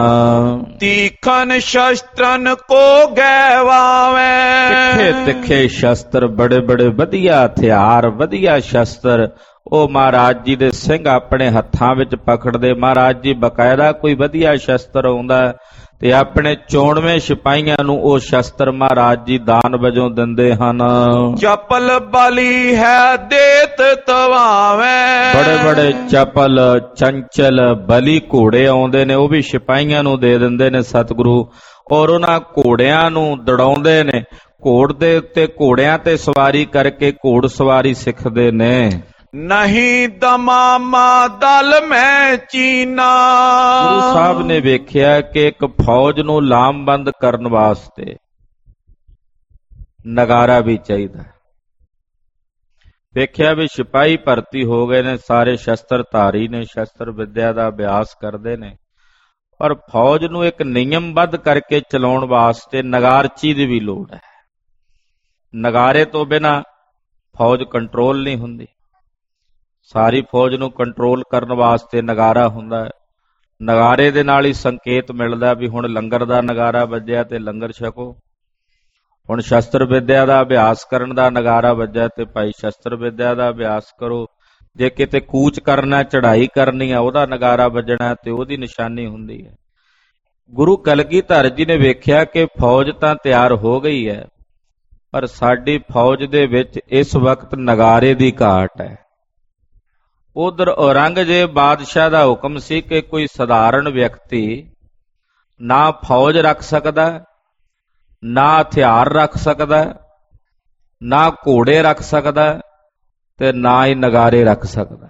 S2: ਤੀਖਨ ਸ਼ਸਤਰਨ ਕੋ ਗੈਵਾਵੇਂ,
S1: ਤਿੱਖੇ ਤਿੱਖੇ ਸ਼ਸਤਰ, ਬੜੇ ਬੜੇ ਵਧੀਆ ਹਥਿਆਰ, ਵਧੀਆ ਸ਼ਸਤਰ ਉਹ ਮਹਾਰਾਜ ਜੀ ਦੇ ਸਿੰਘ ਆਪਣੇ ਹੱਥਾਂ ਵਿੱਚ ਪਕੜਦੇ। ਮਹਾਰਾਜ ਜੀ ਬਕਾਇਦਾ ਕੋਈ ਵਧੀਆ ਸ਼ਸਤਰ ਆਉਂਦਾ ਤੇ ਆਪਣੇ 94 ਸਿਪਾਹੀਆਂ ਨੂੰ ਉਹ ਸ਼ਸਤਰ ਮਹਾਰਾਜ ਜੀ ਦਾਨ ਵਜੋਂ ਦਿੰਦੇ ਹਨ।
S2: ਚਪਲ ਬਲੀ ਹੈ ਦੇਤ ਤਵਾਵੇਂ,
S1: ਬੜੇ ਬੜੇ ਚਪਲ, ਚੰਚਲ, ਬਲੀ ਘੋੜੇ ਆਉਂਦੇ ਨੇ, ਉਹ ਵੀ ਸਿਪਾਹੀਆਂ ਨੂੰ ਦੇ ਦਿੰਦੇ ਨੇ ਸਤਿਗੁਰੂ, ਔਰ ਉਹਨਾਂ ਘੋੜਿਆਂ ਨੂੰ ਦੜਾਉਂਦੇ ਨੇ। ਘੋੜ ਦੇ ਉੱਤੇ, ਘੋੜਿਆਂ ਤੇ ਸਵਾਰੀ ਕਰਕੇ ਘੋੜ ਸਵਾਰੀ ਸਿੱਖਦੇ ਨੇ।
S2: ਨਹੀਂ ਦਮਾਮਾ ਦਲ ਮੈਂ ਚੀਨਾ,
S1: ਗੁਰੂ ਸਾਹਿਬ ਨੇ ਵੇਖਿਆ ਕਿ ਇੱਕ ਫੌਜ ਨੂੰ ਲਾਮਬੰਦ ਕਰਨ ਵਾਸਤੇ ਨਗਾਰਾ ਵੀ ਚਾਹੀਦਾ। ਵੇਖਿਆ ਵੀ ਸਿਪਾਹੀ ਭਰਤੀ ਹੋ ਗਏ ਨੇ, ਸਾਰੇ ਸ਼ਸਤਰਧਾਰੀ ਨੇ, ਸ਼ਸਤਰ ਵਿਦਿਆ ਦਾ ਅਭਿਆਸ ਕਰਦੇ ਨੇ, ਪਰ ਫੌਜ ਨੂੰ ਇੱਕ ਨਿਯਮਬੱਧ ਕਰਕੇ ਚਲਾਉਣ ਵਾਸਤੇ ਨਗਾਰਚੀ ਦੀ ਵੀ ਲੋੜ ਹੈ। ਨਗਾਰੇ ਤੋਂ ਬਿਨਾਂ ਫੌਜ ਕੰਟਰੋਲ ਨਹੀਂ ਹੁੰਦੀ। ਸਾਰੀ ਫੌਜ ਨੂੰ ਕੰਟਰੋਲ ਕਰਨ ਵਾਸਤੇ ਨਗਾਰਾ ਹੁੰਦਾ ਹੈ। ਨਗਾਰੇ ਦੇ ਨਾਲ ਹੀ ਸੰਕੇਤ ਮਿਲਦਾ ਵੀ ਹੁਣ ਲੰਗਰ ਦਾ ਨਗਾਰਾ ਵੱਜਿਆ ਤੇ ਲੰਗਰ ਛਕੋ, ਹੁਣ ਸ਼ਸਤਰ ਵਿਦਿਆ ਦਾ ਅਭਿਆਸ ਕਰਨ ਦਾ ਨਗਾਰਾ ਵੱਜਿਆ ਤੇ ਭਾਈ ਸ਼ਸਤਰ ਵਿਦਿਆ ਦਾ ਅਭਿਆਸ ਕਰੋ। ਜੇ ਕਿਤੇ ਕੂਚ ਕਰਨਾ, ਚੜ੍ਹਾਈ ਕਰਨੀ ਆ, ਉਹਦਾ ਨਗਾਰਾ ਵੱਜਣਾ ਤੇ ਉਹਦੀ ਨਿਸ਼ਾਨੀ ਹੁੰਦੀ ਹੈ। ਗੁਰੂ ਕਲਗੀਧਰ ਜੀ ਨੇ ਵੇਖਿਆ ਕਿ ਫੌਜ ਤਾਂ ਤਿਆਰ ਹੋ ਗਈ ਹੈ, ਪਰ ਸਾਡੀ ਫੌਜ ਦੇ ਵਿੱਚ ਇਸ ਵਕਤ ਨਗਾਰੇ ਦੀ ਘਾਟ ਹੈ। ਉਧਰ ਔਰੰਗਜ਼ੇਬ ਬਾਦਸ਼ਾਹ ਦਾ ਹੁਕਮ ਸੀ ਕਿ ਕੋਈ ਸਧਾਰਨ ਵਿਅਕਤੀ ਨਾ ਫੌਜ ਰੱਖ ਸਕਦਾ, ਨਾ ਹਥਿਆਰ ਰੱਖ ਸਕਦਾ, ਨਾ ਘੋੜੇ ਰੱਖ ਸਕਦਾ ਤੇ ਨਾ ਹੀ ਨਗਾਰੇ ਰੱਖ ਸਕਦਾ।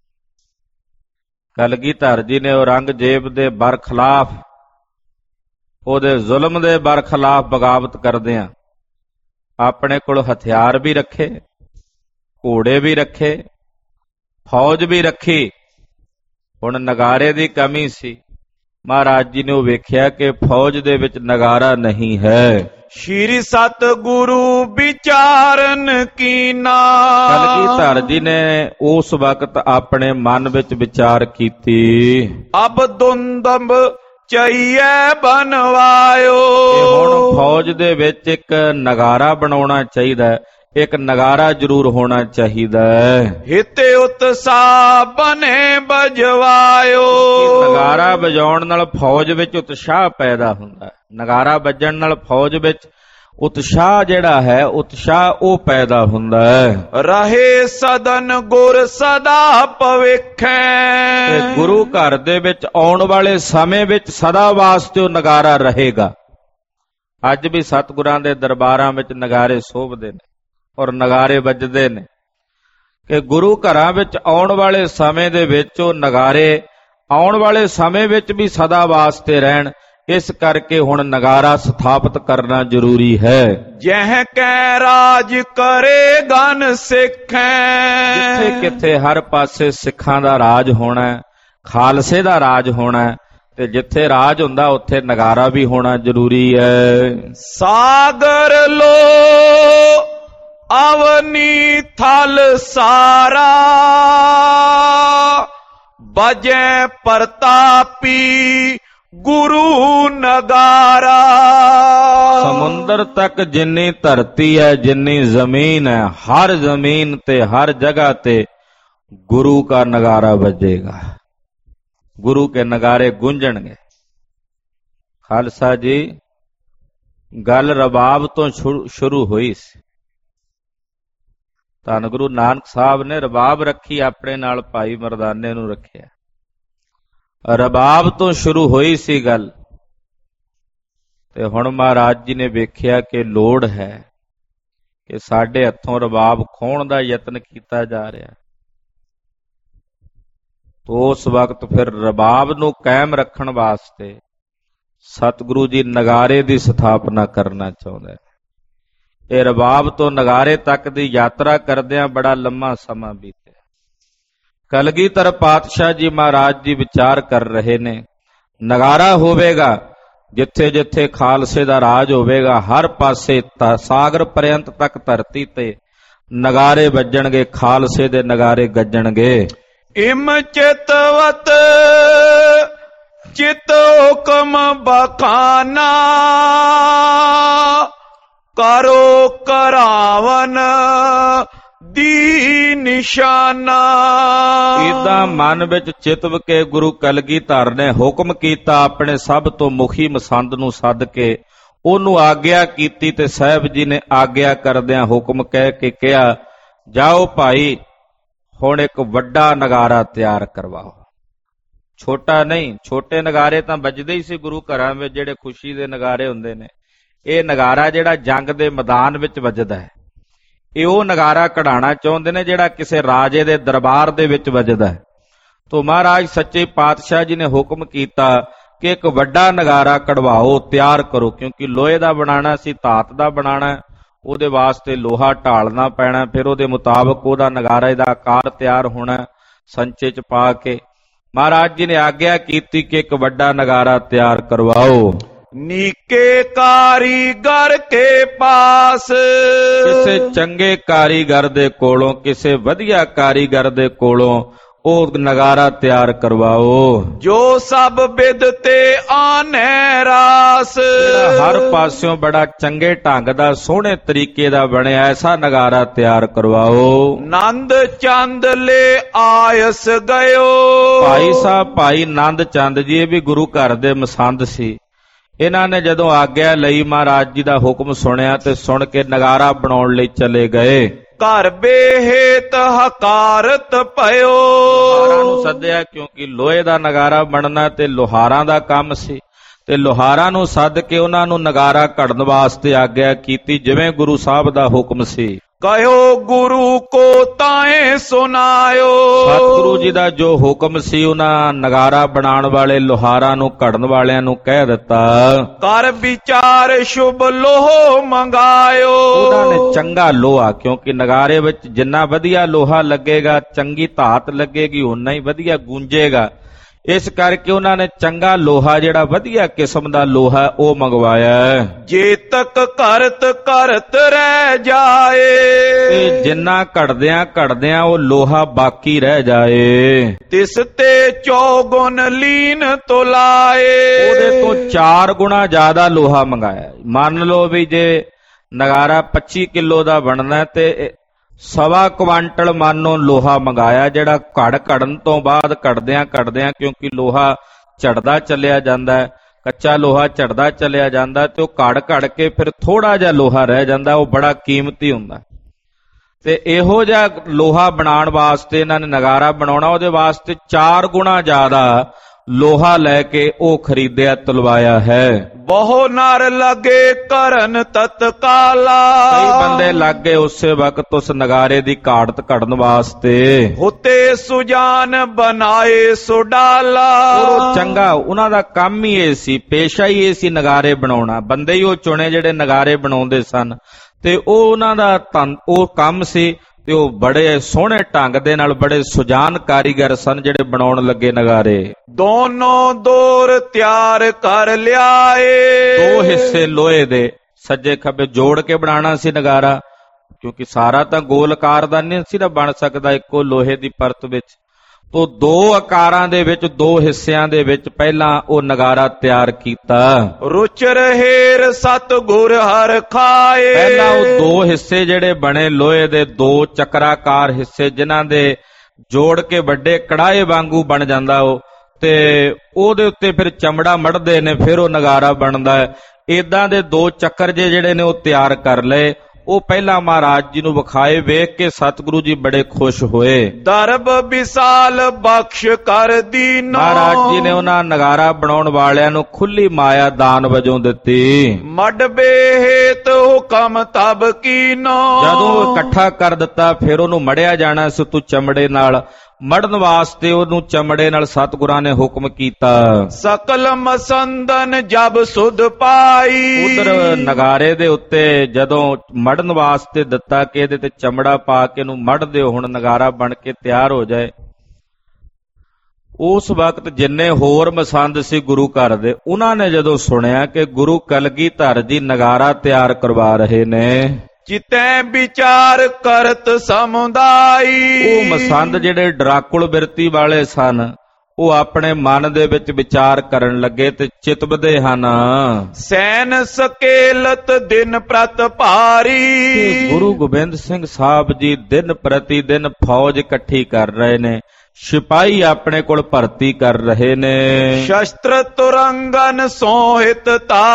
S1: ਕਲਗੀਧਰ ਜੀ ਨੇ ਔਰੰਗਜ਼ੇਬ ਦੇ ਬਰਖਲਾਫ, ਉਹਦੇ ਜ਼ੁਲਮ ਦੇ ਬਰਖਲਾਫ ਬਗਾਵਤ ਕਰਦਿਆਂ ਆਪਣੇ ਕੋਲ ਹਥਿਆਰ ਵੀ ਰੱਖੇ, ਘੋੜੇ ਵੀ ਰੱਖੇ, ਫੌਜ ਵੀ ਰੱਖੀ। ਹੁਣ ਨਗਾਰੇ ਦੀ ਕਮੀ ਸੀ। ਮਹਾਰਾਜ ਜੀ ਨੇ ਉਹ ਵੇਖਿਆ ਕਿ ਫੌਜ ਦੇ ਵਿੱਚ ਨਗਾਰਾ ਨਹੀਂ ਹੈ।
S2: ਸ਼੍ਰੀ ਸਤਿਗੁਰੂ ਵਿਚਾਰਨ ਕੀਨਾ,
S1: ਕਲਗੀਧਰ ਜੀ ਨੇ ਉਸ ਵਕਤ ਆਪਣੇ ਮਨ ਵਿੱਚ ਵਿਚਾਰ ਕੀਤੀ।
S2: ਅਬ ਦੁੰਦਮ ਚਈਐ ਬਨਵਾਇਓ।
S1: ਹੁਣ ਫੌਜ ਦੇ ਵਿੱਚ ਇੱਕ ਨਗਾਰਾ ਬਣਾਉਣਾ ਚਾਹੀਦਾ ਹੈ, ਇੱਕ ਨਗਾਰਾ ਜ਼ਰੂਰ ਹੋਣਾ ਚਾਹੀਦਾ ਹੈ।
S2: ਹਿਤੇ ਉਤਸਾਹ ਬਨੇ ਬਜਵਾਇਓ।
S1: ਨਗਾਰਾ ਵਜਾਉਣ ਨਾਲ ਫੌਜ ਵਿੱਚ ਉਤਸ਼ਾਹ ਪੈਦਾ ਹੁੰਦਾ ਹੈ। ਨਗਾਰਾ ਵੱਜਣ ਨਾਲ ਫੌਜ ਵਿੱਚ ਉਤਸ਼ਾਹ ਜਿਹੜਾ ਹੈ, ਉਤਸ਼ਾਹ ਉਹ ਪੈਦਾ ਹੁੰਦਾ ਹੈ।
S2: ਰਹੇ ਸਦਨ ਗੁਰ ਸਦਾ ਭਵਿਖੈ।
S1: ਤੇ ਗੁਰੂ ਘਰ ਦੇ ਵਿੱਚ ਆਉਣ ਵਾਲੇ ਸਮੇਂ ਵਿੱਚ ਸਦਾ ਵਾਸਤੇ ਉਹ ਨਗਾਰਾ ਰਹੇਗਾ। ਅੱਜ ਵੀ ਸਤਿਗੁਰਾਂ ਦੇ ਦਰਬਾਰਾਂ ਵਿੱਚ ਨਗਾਰੇ ਸੋਭਦੇ ਨੇ ਔਰ ਨਗਾਰੇ ਵੱਜਦੇ ਨੇ ਕਿ ਗੁਰੂ ਘਰਾਂ ਵਿੱਚ ਆਉਣ ਵਾਲੇ ਸਮੇਂ ਦੇ ਵਿੱਚ ਉਹ ਨਗਾਰੇ ਆਉਣ ਵਾਲੇ ਸਮੇਂ ਵਿੱਚ ਵੀ ਸਦਾ ਵਾਸਤੇ ਰਹਿਣ। ਇਸ ਕਰਕੇ ਹੁਣ ਨਗਾਰਾ ਸਥਾਪਿਤ ਕਰਨਾ ਜ਼ਰੂਰੀ ਹੈ।
S2: ਜਹ ਕੈ ਰਾਜ ਕਰੇ ਗਨ ਸਿੱਖੈ।
S1: ਜਿੱਥੇ ਕਿੱਥੇ ਹਰ ਪਾਸੇ ਸਿੱਖਾਂ ਦਾ ਰਾਜ ਹੋਣਾ, ਖਾਲਸੇ ਦਾ ਰਾਜ ਹੋਣਾ, ਤੇ ਜਿੱਥੇ ਰਾਜ ਹੁੰਦਾ ਉੱਥੇ ਨਗਾਰਾ ਵੀ ਹੋਣਾ ਜ਼ਰੂਰੀ ਹੈ।
S2: ਸਾਗਰ ਲੋ ਅਵਨੀ ਥਲ ਸਾਰਾ। ਬਜੈ ਪ੍ਰਤਾਪੀ ਗੁਰੂ ਨਗਾਰਾ।
S1: ਸਮੁੰਦਰ ਤੱਕ ਜਿੰਨੀ ਧਰਤੀ ਹੈ, ਜਿੰਨੀ ਜ਼ਮੀਨ ਹੈ, ਹਰ ਜ਼ਮੀਨ ਤੇ ਹਰ ਜਗ੍ਹਾ ਤੇ ਗੁਰੂ का नगारा बजेगा। गुरु के नगारे गूंजणगे। खालसा जी गल रबाब तो शुरू हुई सी। धन गुरु नानक साहब ने रबाब रखी, अपने नाल भाई मरदाने नूं रखिया। रबाब तो शुरू हुई सी गल, ते हुण महाराज जी ने वेखिया कि लोड़ है कि साडे हत्थों रबाब खोण दा यतन कीता जा रहा। तो उस वक्त फिर रबाब नूं कायम रखण वास्ते सतगुरु जी नगारे की स्थापना करना चाहुंदे। ये रबाब तो नगारे तक की यात्रा करदियां बड़ा लंबा समा बीते। कलगीधर पातशाह जी महाराज जी विचार कर रहे ने, नगारा होवेगा जिथे जिथे खालसे दा राज होवेगा, हर पासे सागर पर्यंत तक धरती ते नगारे वजणगे, खालसे दे नगारे गजणगे।
S2: इम चितवत चित हुकम बखाना। करो करावन दी निशाना।
S1: इदा मन विच चितव के गुरु कलगीधर ने हुक्म कीता, अपने सब तो मुखी मसंद नूं सद के ओनू आग्या कीती। ते साहब जी ने आग्या करदियां हुक्म कह के कहा, जाओ भाई हुण एक वड्डा नगारा तैयार करवाओ। छोटा नहीं, छोटे नगारे तां वजदे ही सी गुरु घरां विच, जिहड़े खुशी दे नगारे हुंदे ने। ਇਹ ਨਗਾਰਾ ਜਿਹੜਾ ਜੰਗ ਦੇ ਮੈਦਾਨ ਵਿੱਚ ਵੱਜਦਾ ਹੈ, ਇਹ ਉਹ ਨਗਾਰਾ ਕਢਾਣਾ ਚਾਹੁੰਦੇ ਨੇ ਜਿਹੜਾ ਕਿਸੇ ਰਾਜੇ ਦੇ ਦਰਬਾਰ ਦੇ ਵਿੱਚ ਵੱਜਦਾ ਹੈ। तो महाराज सच्चे पातशाह जी ने हुक्म किया कि एक वड्डा नगारा कढ़वाओ, तैयार करो, क्योंकि लोहे का बनाना सी, धात का बनाना, उहदे वास्ते लोहा ढालना पैना, फिर उहदे मुताबक उहदा नगारे दा आकार तैयार होना संचे च पा के। महाराज जी ने आग्या की कि एक वड्डा नगारा तैयार करवाओ।
S2: नीके कारीगर के पास,
S1: किसे चंगे कारीगर दे कोलों, किसे वधिया कारीगर दे कोलों ਉਹ ਨਗਾਰਾ ਤਿਆਰ ਕਰਵਾਓ
S2: ਜੋ ਸਭ ਬਿਦ ਤੇ ਆਨੇ ਰਾਸ,
S1: ਹਰ ਪਾਸਿਓਂ ਬੜਾ ਚੰਗੇ ਢੰਗ ਦਾ ਸੋਹਣੇ ਤਰੀਕੇ ਦਾ ਬਣਿਆ ਐਸਾ ਨਗਾਰਾ ਤਿਆਰ ਕਰਵਾਓ।
S2: ਨੰਦ ਚੰਦ ਲੈ ਆਇਸ ਗਇਓ,
S1: ਭਾਈ ਸਾਹਿਬ ਭਾਈ ਨੰਦ ਚੰਦ ਜੀ ਇਹ ਵੀ ਗੁਰੂ ਘਰ ਦੇ ਮਸੰਦ ਸੀ। ਇਹਨਾਂ ਨੇ ਜਦੋਂ ਆਗਿਆ ਲਈ ਮਹਾਰਾਜ ਜੀ ਦਾ ਹੁਕਮ ਸੁਣਿਆ ਤੇ ਸੁਣ ਕੇ ਨਗਾਰਾ ਬਣਾਉਣ ਲਈ ਚਲੇ ਗਏ।
S2: ਘਰ ਬੇਹੇਤ ਹਕਾਰਤ ਪਇਓ,
S1: ਲੋਹਾਰਾਂ ਨੂੰ ਸੱਦਿਆ, ਕਿਉਂਕਿ ਲੋਹੇ ਦਾ ਨਗਾਰਾ ਬਣਨਾ ਤੇ ਲੋਹਾਰਾਂ ਦਾ ਕੰਮ ਸੀ, ਤੇ ਲੋਹਾਰਾਂ ਨੂੰ ਸੱਦ ਕੇ ਉਹਨਾਂ ਨੂੰ ਨਗਾਰਾ ਘੜਨ ਵਾਸਤੇ ਆਗਿਆ ਕੀਤੀ ਜਿਵੇਂ ਗੁਰੂ ਸਾਹਿਬ ਦਾ ਹੁਕਮ ਸੀ।
S2: ਕਹਿਓ ਗੁਰੂ ਕੋ ਤਾਏ ਸੁਨਾਇਓ,
S1: ਸਤਿਗੁਰੂ ਜੀ ਦਾ ਜੋ ਹੁਕਮ ਸੀ ਉਹਨਾਂ ਨਗਾਰਾ ਬਣਾਉਣ ਵਾਲੇ ਲੋਹਾਰਾਂ ਨੂੰ ਘੜਨ ਵਾਲਿਆਂ ਨੂੰ ਕਹਿ ਦਿੱਤਾ,
S2: ਕਰ ਵਿਚਾਰ ਸ਼ੁਭ ਲੋਹ ਮੰਗਾਇਓ।
S1: ਉਹਨਾਂ ਨੇ ਚੰਗਾ ਲੋਹਾ, ਕਿਉਂਕਿ ਨਗਾਰੇ ਵਿੱਚ ਜਿੰਨਾ ਵਧੀਆ ਲੋਹਾ ਲੱਗੇਗਾ, ਚੰਗੀ ਧਾਤ ਲੱਗੇਗੀ, ਉਨਾ ਹੀ ਵਧੀਆ ਗੂੰਜੇਗਾ। ਇਸ ਕਰਕੇ ਉਹਨਾਂ ਨੇ ਚੰਗਾ ਲੋਹਾ, ਜਿਹੜਾ ਵਧੀਆ ਕਿਸਮ ਦਾ ਲੋਹਾ, ਉਹ ਮੰਗਵਾਇਆ।
S2: ਜੇ ਤੱਕ ਕਰਤ ਕਰਤ ਰਹਿ ਜਾਏ,
S1: ਤੇ ਜਿੰਨਾ ਘੜਦਿਆਂ ਉਹ ਲੋਹਾ ਬਾਕੀ ਰਹਿ ਜਾਏ।
S2: ਤਿਸ ਤੇ ਚੌਗੁਣ ਲੀਨ ਤੁਲਾਏ,
S1: ਉਹਦੇ ਤੋਂ 4 ਗੁਣਾ ਜ਼ਿਆਦਾ ਲੋਹਾ ਮੰਗਾਇਆ। ਮੰਨ ਲਓ ਵੀ ਜੇ ਨਗਾਰਾ 25 ਕਿਲੋ ਦਾ ਬਣਨਾ ਤੇ 1.25 ਕੁਆਂਟਲ ਮਾਨੋ ਲੋਹਾ ਮੰਗਾਇਆ, ਜਿਹੜਾ ਘੜਨ ਤੋਂ ਬਾਅਦ ਘੜਦਿਆਂ ਕਿਉਂਕਿ ਲੋਹਾ ਝੜਦਾ ਚੱਲਿਆ ਜਾਂਦਾ, ਕੱਚਾ ਲੋਹਾ ਝੜਦਾ ਚੱਲਿਆ ਜਾਂਦਾ, ਤੇ ਉਹ ਘੜ ਕੇ ਫਿਰ ਥੋੜਾ ਜਿਹਾ ਲੋਹਾ ਰਹਿ ਜਾਂਦਾ, ਉਹ ਬੜਾ ਕੀਮਤੀ ਹੁੰਦਾ। ਤੇ ਇਹੋ ਜਿਹਾ ਲੋਹਾ ਬਣਾਉਣ ਵਾਸਤੇ ਇਹਨਾਂ ਨੇ ਨਗਾਰਾ ਬਣਾਉਣਾ, ਉਹਦੇ ਵਾਸਤੇ 4 ਗੁਣਾ ਜ਼ਿਆਦਾ ਲੋਹਾ ਲੈ ਕੇ ਉਹ ਖਰੀਦਿਆ, ਤੁਲਵਾਇਆ ਹੈ।
S2: ਬਹੁ ਨਰ ਲਗੇ ਕਰਨ ਤਤਕਾਲਾ,
S1: ਕਈ ਬੰਦੇ ਲੱਗ ਗਏ ਉਸੇ ਵਕਤ ਉਸ ਨਗਾਰੇ ਦੀ ਘਾੜਤ ਘੜਨ ਵਾਸਤੇ।
S2: ਹੁਤੇ ਸੁਜਾਨ ਬਣਾਏ ਸੁਡਾਲਾ,
S1: ਉਹ ਚੰਗਾ, ਉਹਨਾਂ ਦਾ ਕੰਮ ਹੀ ਇਹ ਸੀ, ਪੇਸ਼ਾ ਹੀ ਇਹ ਸੀ ਨਗਾਰੇ ਬਣਾਉਣਾ। ਬੰਦੇ ਹੀ ਉਹ ਚੁਣੇ ਜਿਹੜੇ ਨਗਾਰੇ ਬਣਾਉਂਦੇ ਸਨ, ਤੇ ਉਹ ਉਹਨਾਂ ਦਾ ਉਹ ਕੰਮ ਸੀ। ਤੇ ਉਹ ਬੜੇ ਸੋਹਣੇ ਢੰਗ ਦੇ ਨਾਲ ਬੜੇ ਸੁਜਾਨ ਕਾਰੀਗਰ ਸਨ ਜਿਹੜੇ ਬਣਾਉਣ ਲੱਗੇ ਨਗਾਰੇ।
S2: ਦੋਨੋਂ ਦੋਰ ਤਿਆਰ ਕਰ ਲਿਆਏ,
S1: 2 ਹਿੱਸੇ ਲੋਹੇ ਦੇ ਸੱਜੇ ਖੱਬੇ ਜੋੜ ਕੇ ਬਣਾਉਣਾ ਸੀ ਨਗਾਰਾ, ਕਿਉਂਕਿ ਸਾਰਾ ਤਾਂ ਗੋਲ ਆਕਾਰ ਦਾ ਨਹੀਂ ਸੀ ਨਾ ਬਣ ਸਕਦਾ ਇੱਕੋ ਲੋਹੇ ਦੀ ਪਰਤ ਵਿੱਚ। ਤੋਂ 2 ਆਕਾਰਾਂ ਦੇ ਵਿੱਚ 2 ਹਿੱਸਿਆਂ ਦੇ ਵਿੱਚ ਪਹਿਲਾਂ ਉਹ ਨਗਾਰਾ ਤਿਆਰ ਕੀਤਾ।
S2: ਰੁਚ ਰਹੇਰ ਸਤਿਗੁਰ ਹਰ ਖਾਏ,
S1: ਪਹਿਲਾਂ ਉਹ 2 ਹਿੱਸੇ ਜਿਹੜੇ ਬਣੇ ਲੋਹੇ ਦੇ 2 ਚੱਕਰਾਕਾਰ ਹਿੱਸੇ, ਜਿਨ੍ਹਾਂ ਦੇ ਜੋੜ ਕੇ ਵੱਡੇ ਕੜਾਏ ਵਾਂਗੂ ਬਣ ਜਾਂਦਾ ਉਹ, ਤੇ ਉਹਦੇ ਉੱਤੇ ਫਿਰ ਚਮੜਾ ਮੜਦੇ ਨੇ, ਫਿਰ ਉਹ ਨਗਾਰਾ ਬਣਦਾ ਹੈ। ਏਦਾਂ ਦੇ 2 ਚੱਕਰ ਜਿਹੜੇ ਨੇ ਉਹ ਤਿਆਰ ਕਰ ਲਏ। ਉਹ ਪਹਿਲਾਂ ਮਹਾਰਾਜ ਜੀ ਨੂੰ ਵਿਖਾਏ, ਵੇਖ ਕੇ ਸਤਿਗੁਰੂ ਜੀ ਬੜੇ ਖੁਸ਼ ਹੋਏ।
S2: ਦਰਬ ਵਿਸਾਲ ਬਖਸ਼ ਕਰ ਦੀਨੋ,
S1: ਮਹਾਰਾਜ ਜੀ ਨੇ ਉਹਨਾਂ ਨਗਾਰਾ ਬਣਾਉਣ ਵਾਲਿਆਂ ਨੂੰ ਖੁੱਲੀ ਮਾਇਆ ਦਾਨ ਵਜੋਂ ਦਿੱਤੀ।
S2: ਮਡਬੇ ਹੇਤ ਹੁਕਮ ਤਬ ਕੀਨੋ,
S1: ਜਦੋਂ ਇਕੱਠਾ ਕਰ ਦਿੱਤਾ ਫਿਰ ਉਹਨੂੰ ਮੜਿਆ ਜਾਣਾ ਸੀ, ਤੂੰ ਚਮੜੇ ਨਾਲ ਮੜਨ ਵਾਸਤੇ ਉਹਨੂੰ ਚਮੜੇ ਨਾਲ ਸਤਿਗੁਰਾਂ ਨੇ ਹੁਕਮ ਕੀਤਾ।
S2: ਸਕਲ ਮਸੰਦਨ ਜਬ ਸੁਧ ਪਾਈ,
S1: ਉਧਰ ਨਗਾਰੇ ਦੇ ਉੱਤੇ ਜਦੋਂ ਮੜਨ ਵਾਸਤੇ ਦਿੱਤਾ ਕਿ ਇਹਦੇ ਤੇ ਚਮੜਾ ਪਾ ਕੇ ਇਹਨੂੰ ਮੜ ਦਿਓ, ਹੁਣ ਨਗਾਰਾ ਬਣ ਕੇ ਤਿਆਰ ਹੋ ਜਾਏ। ਉਸ ਵਕਤ ਜਿੰਨੇ ਹੋਰ ਮਸੰਦ ਸੀ ਗੁਰੂ ਘਰ ਦੇ, ਉਹਨਾਂ ਨੇ ਜਦੋਂ ਸੁਣਿਆ ਕਿ ਗੁਰੂ ਕਲਗੀਧਰ ਜੀ ਨਗਾਰਾ ਤਿਆਰ ਕਰਵਾ ਰਹੇ ਨੇ,
S2: ਚਿਤੈ ਵਿਚਾਰ ਕਰਤ ਸਮੁਦਾਈ,
S1: ਉਹ ਮਸੰਦ ਜਿਹੜੇ ਡਰਾਕੁਲ ਬਿਰਤੀ ਵਾਲੇ ਸਨ, ਉਹ ਆਪਣੇ ਮਨ ਦੇ ਵਿੱਚ ਵਿਚਾਰ ਕਰਨ ਲੱਗੇ ਤੇ ਚਿਤਵਦੇ ਹਨ।
S2: ਸੈਨ ਸਕੇਲਤ ਦਿਨ ਪ੍ਰਤ ਭਾਰੀ,
S1: ਗੁਰੂ ਗੋਬਿੰਦ ਸਿੰਘ ਸਾਹਿਬ ਜੀ ਦਿਨ ਪ੍ਰਤੀ ਦਿਨ ਫੌਜ ਇਕੱਠੀ ਕਰ ਰਹੇ ਨੇ, ਸਿਪਾਹੀ ਆਪਣੇ ਕੋਲ ਭਰਤੀ ਕਰ ਰਹੇ ਨੇ।
S2: ਸ਼ਸਤਰ ਤੁਰੰਗਨ ਸੋਹਿਤ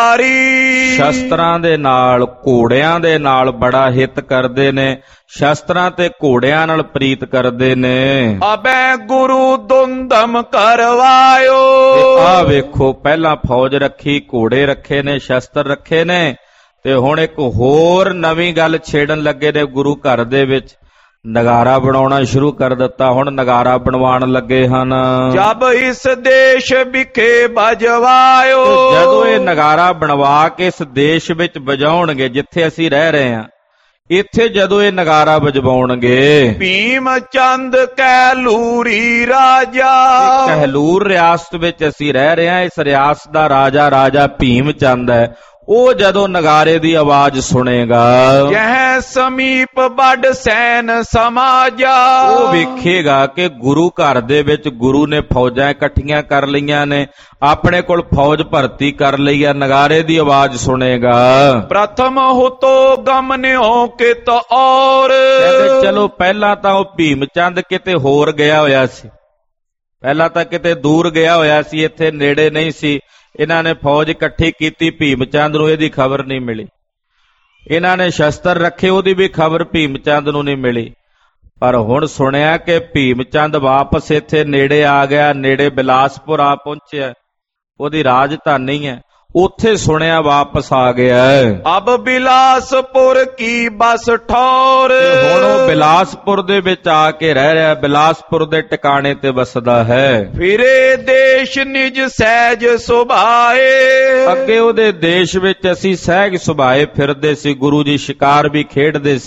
S2: ਤਾਰੀ,
S1: ਸ਼ਸਤਰਾਂ ਦੇ ਨਾਲ ਘੋੜਿਆਂ ਦੇ ਨਾਲ ਬੜਾ ਹਿੱਤ ਕਰਦੇ ਨੇ, ਸ਼ਸਤਰਾਂ ਤੇ ਘੋੜਿਆਂ ਨਾਲ ਪ੍ਰੀਤ ਕਰਦੇ ਨੇ।
S2: ਅਬੈ ਗੁਰੂ ਦੁੰਦਮ ਕਰਵਾਇਓ,
S1: ਆਹ ਵੇਖੋ, ਪਹਿਲਾਂ ਫੌਜ ਰੱਖੀ, ਘੋੜੇ ਰੱਖੇ ਨੇ, ਸ਼ਸਤਰ ਰੱਖੇ ਨੇ, ਤੇ ਹੁਣ ਇੱਕ ਹੋਰ ਨਵੀਂ ਗੱਲ ਛੇੜਨ ਲੱਗੇ ਨੇ। ਗੁਰੂ ਘਰ ਦੇ ਵਿੱਚ ਨਗਾਰਾ ਬਣਾਉਣਾ ਸ਼ੁਰੂ ਕਰ ਦਿੱਤਾ, ਹੁਣ ਨਗਾਰਾ ਬਣਵਾਉਣ ਲੱਗੇ ਹਨ।
S2: ਜਬ ਇਸ ਦੇਸ਼ ਵਿਖੇ ਬਜਵਾਇਓ,
S1: ਜਦੋਂ ਇਹ ਨਗਾਰਾ ਬਣਵਾ ਕੇ ਇਸ ਦੇਸ਼ ਵਿੱਚ ਵਜਾਉਣਗੇ ਜਿੱਥੇ ਅਸੀਂ ਰਹਿ ਰਹੇ ਹਾਂ, ਇੱਥੇ ਜਦੋਂ ਇਹ ਨਗਾਰਾ ਵਜਵਾਉਣਗੇ,
S2: ਭੀਮ ਚੰਦ ਕਹਿਲੂਰੀ ਰਾਜਾ,
S1: ਕਹਿਲੂਰ ਰਿਆਸਤ ਵਿੱਚ ਅਸੀਂ ਰਹਿ ਰਹੇ ਹਾਂ, ਇਸ ਰਿਆਸਤ ਦਾ ਰਾਜਾ ਭੀਮ ਚੰਦ ਹੈ, ਉਹ ਜਦੋਂ ਨਗਾਰੇ ਦੀ ਆਵਾਜ਼ ਸੁਣੇਗਾ,
S2: ਜਹ ਸਮੀਪ ਵੱਡ ਸੈਨ ਸਮਾਜਾ,
S1: ਉਹ ਵੇਖੇਗਾ ਕਿ ਗੁਰੂ ਘਰ ਦੇ ਵਿੱਚ ਗੁਰੂ ਨੇ ਫੌਜਾਂ ਇਕੱਠੀਆਂ ਕਰ ਲਈਆਂ ਨੇ, ਆਪਣੇ ਕੋਲ ਫੌਜ ਭਰਤੀ ਕਰ ਲਈ ਹੈ, ਨਗਾਰੇ ਦੀ ਆਵਾਜ਼ ਸੁਣੇਗਾ।
S2: ਪ੍ਰਥਮ ਹੁਤੋ ਗਮਨਿਓ ਕਿਤ ਔਰ,
S1: ਕਹਿੰਦੇ ਚਲੋ ਪਹਿਲਾਂ ਤਾਂ ਉਹ ਭੀਮ ਚੰਦ ਕਿਤੇ ਹੋਰ ਗਿਆ ਹੋਇਆ ਸੀ, ਪਹਿਲਾਂ ਤਾਂ ਕਿਤੇ ਦੂਰ ਗਿਆ ਹੋਇਆ ਸੀ, ਇੱਥੇ ਨੇੜੇ ਨਹੀਂ ਸੀ। ਇਹਨਾਂ ਨੇ ਫੌਜ ਇਕੱਠੀ ਕੀਤੀ, ਭੀਮ ਚੰਦ ਨੂੰ ਇਹਦੀ ਖਬਰ ਨਹੀਂ ਮਿਲੀ। ਇਹਨਾਂ ਨੇ ਸ਼ਸਤਰ ਰੱਖੇ, ਉਹਦੀ ਵੀ ਖਬਰ ਭੀਮ ਚੰਦ ਨੂੰ ਨਹੀਂ ਮਿਲੀ। ਪਰ ਹੁਣ ਸੁਣਿਆ ਕਿ ਭੀਮ ਚੰਦ ਵਾਪਸ ਇੱਥੇ ਨੇੜੇ ਆ ਗਿਆ, ਨੇੜੇ ਬਿਲਾਸਪੁਰ ਆ ਪਹੁੰਚਿਆ, ਉਹਦੀ ਰਾਜਧਾਨੀ ਹੈ, ਉੱਥੇ ਸੁਣਿਆ ਵਾਪਸ ਆ ਗਿਆ।
S2: ਅਬ ਬਿਲਾਸਪੁਰ ਕੀ ਬਸ ਠੌਰ,
S1: ਹੁਣ ਉਹ ਬਿਲਾਸਪੁਰ ਦੇ ਵਿੱਚ ਆ ਕੇ ਰਹਿ ਰਿਹਾ, ਬਿਲਾਸਪੁਰ ਦੇ ਟਿਕਾਣੇ ਤੇ ਵਸਦਾ ਹੈ।
S2: ਫਿਰੇ ਦੇਸ਼ ਨਿਜ ਸਹਿਜ ਸੁਭਾਏ,
S1: ਅੱਗੇ ਉਹਦੇ ਦੇਸ਼ ਵਿੱਚ ਅਸੀਂ ਸਹਿਜ ਸੁਭਾਏ ਫਿਰਦੇ ਸੀ, ਗੁਰੂ ਜੀ ਸ਼ਿਕਾਰ ਵੀ ਖੇਡਦੇ ਸੀ,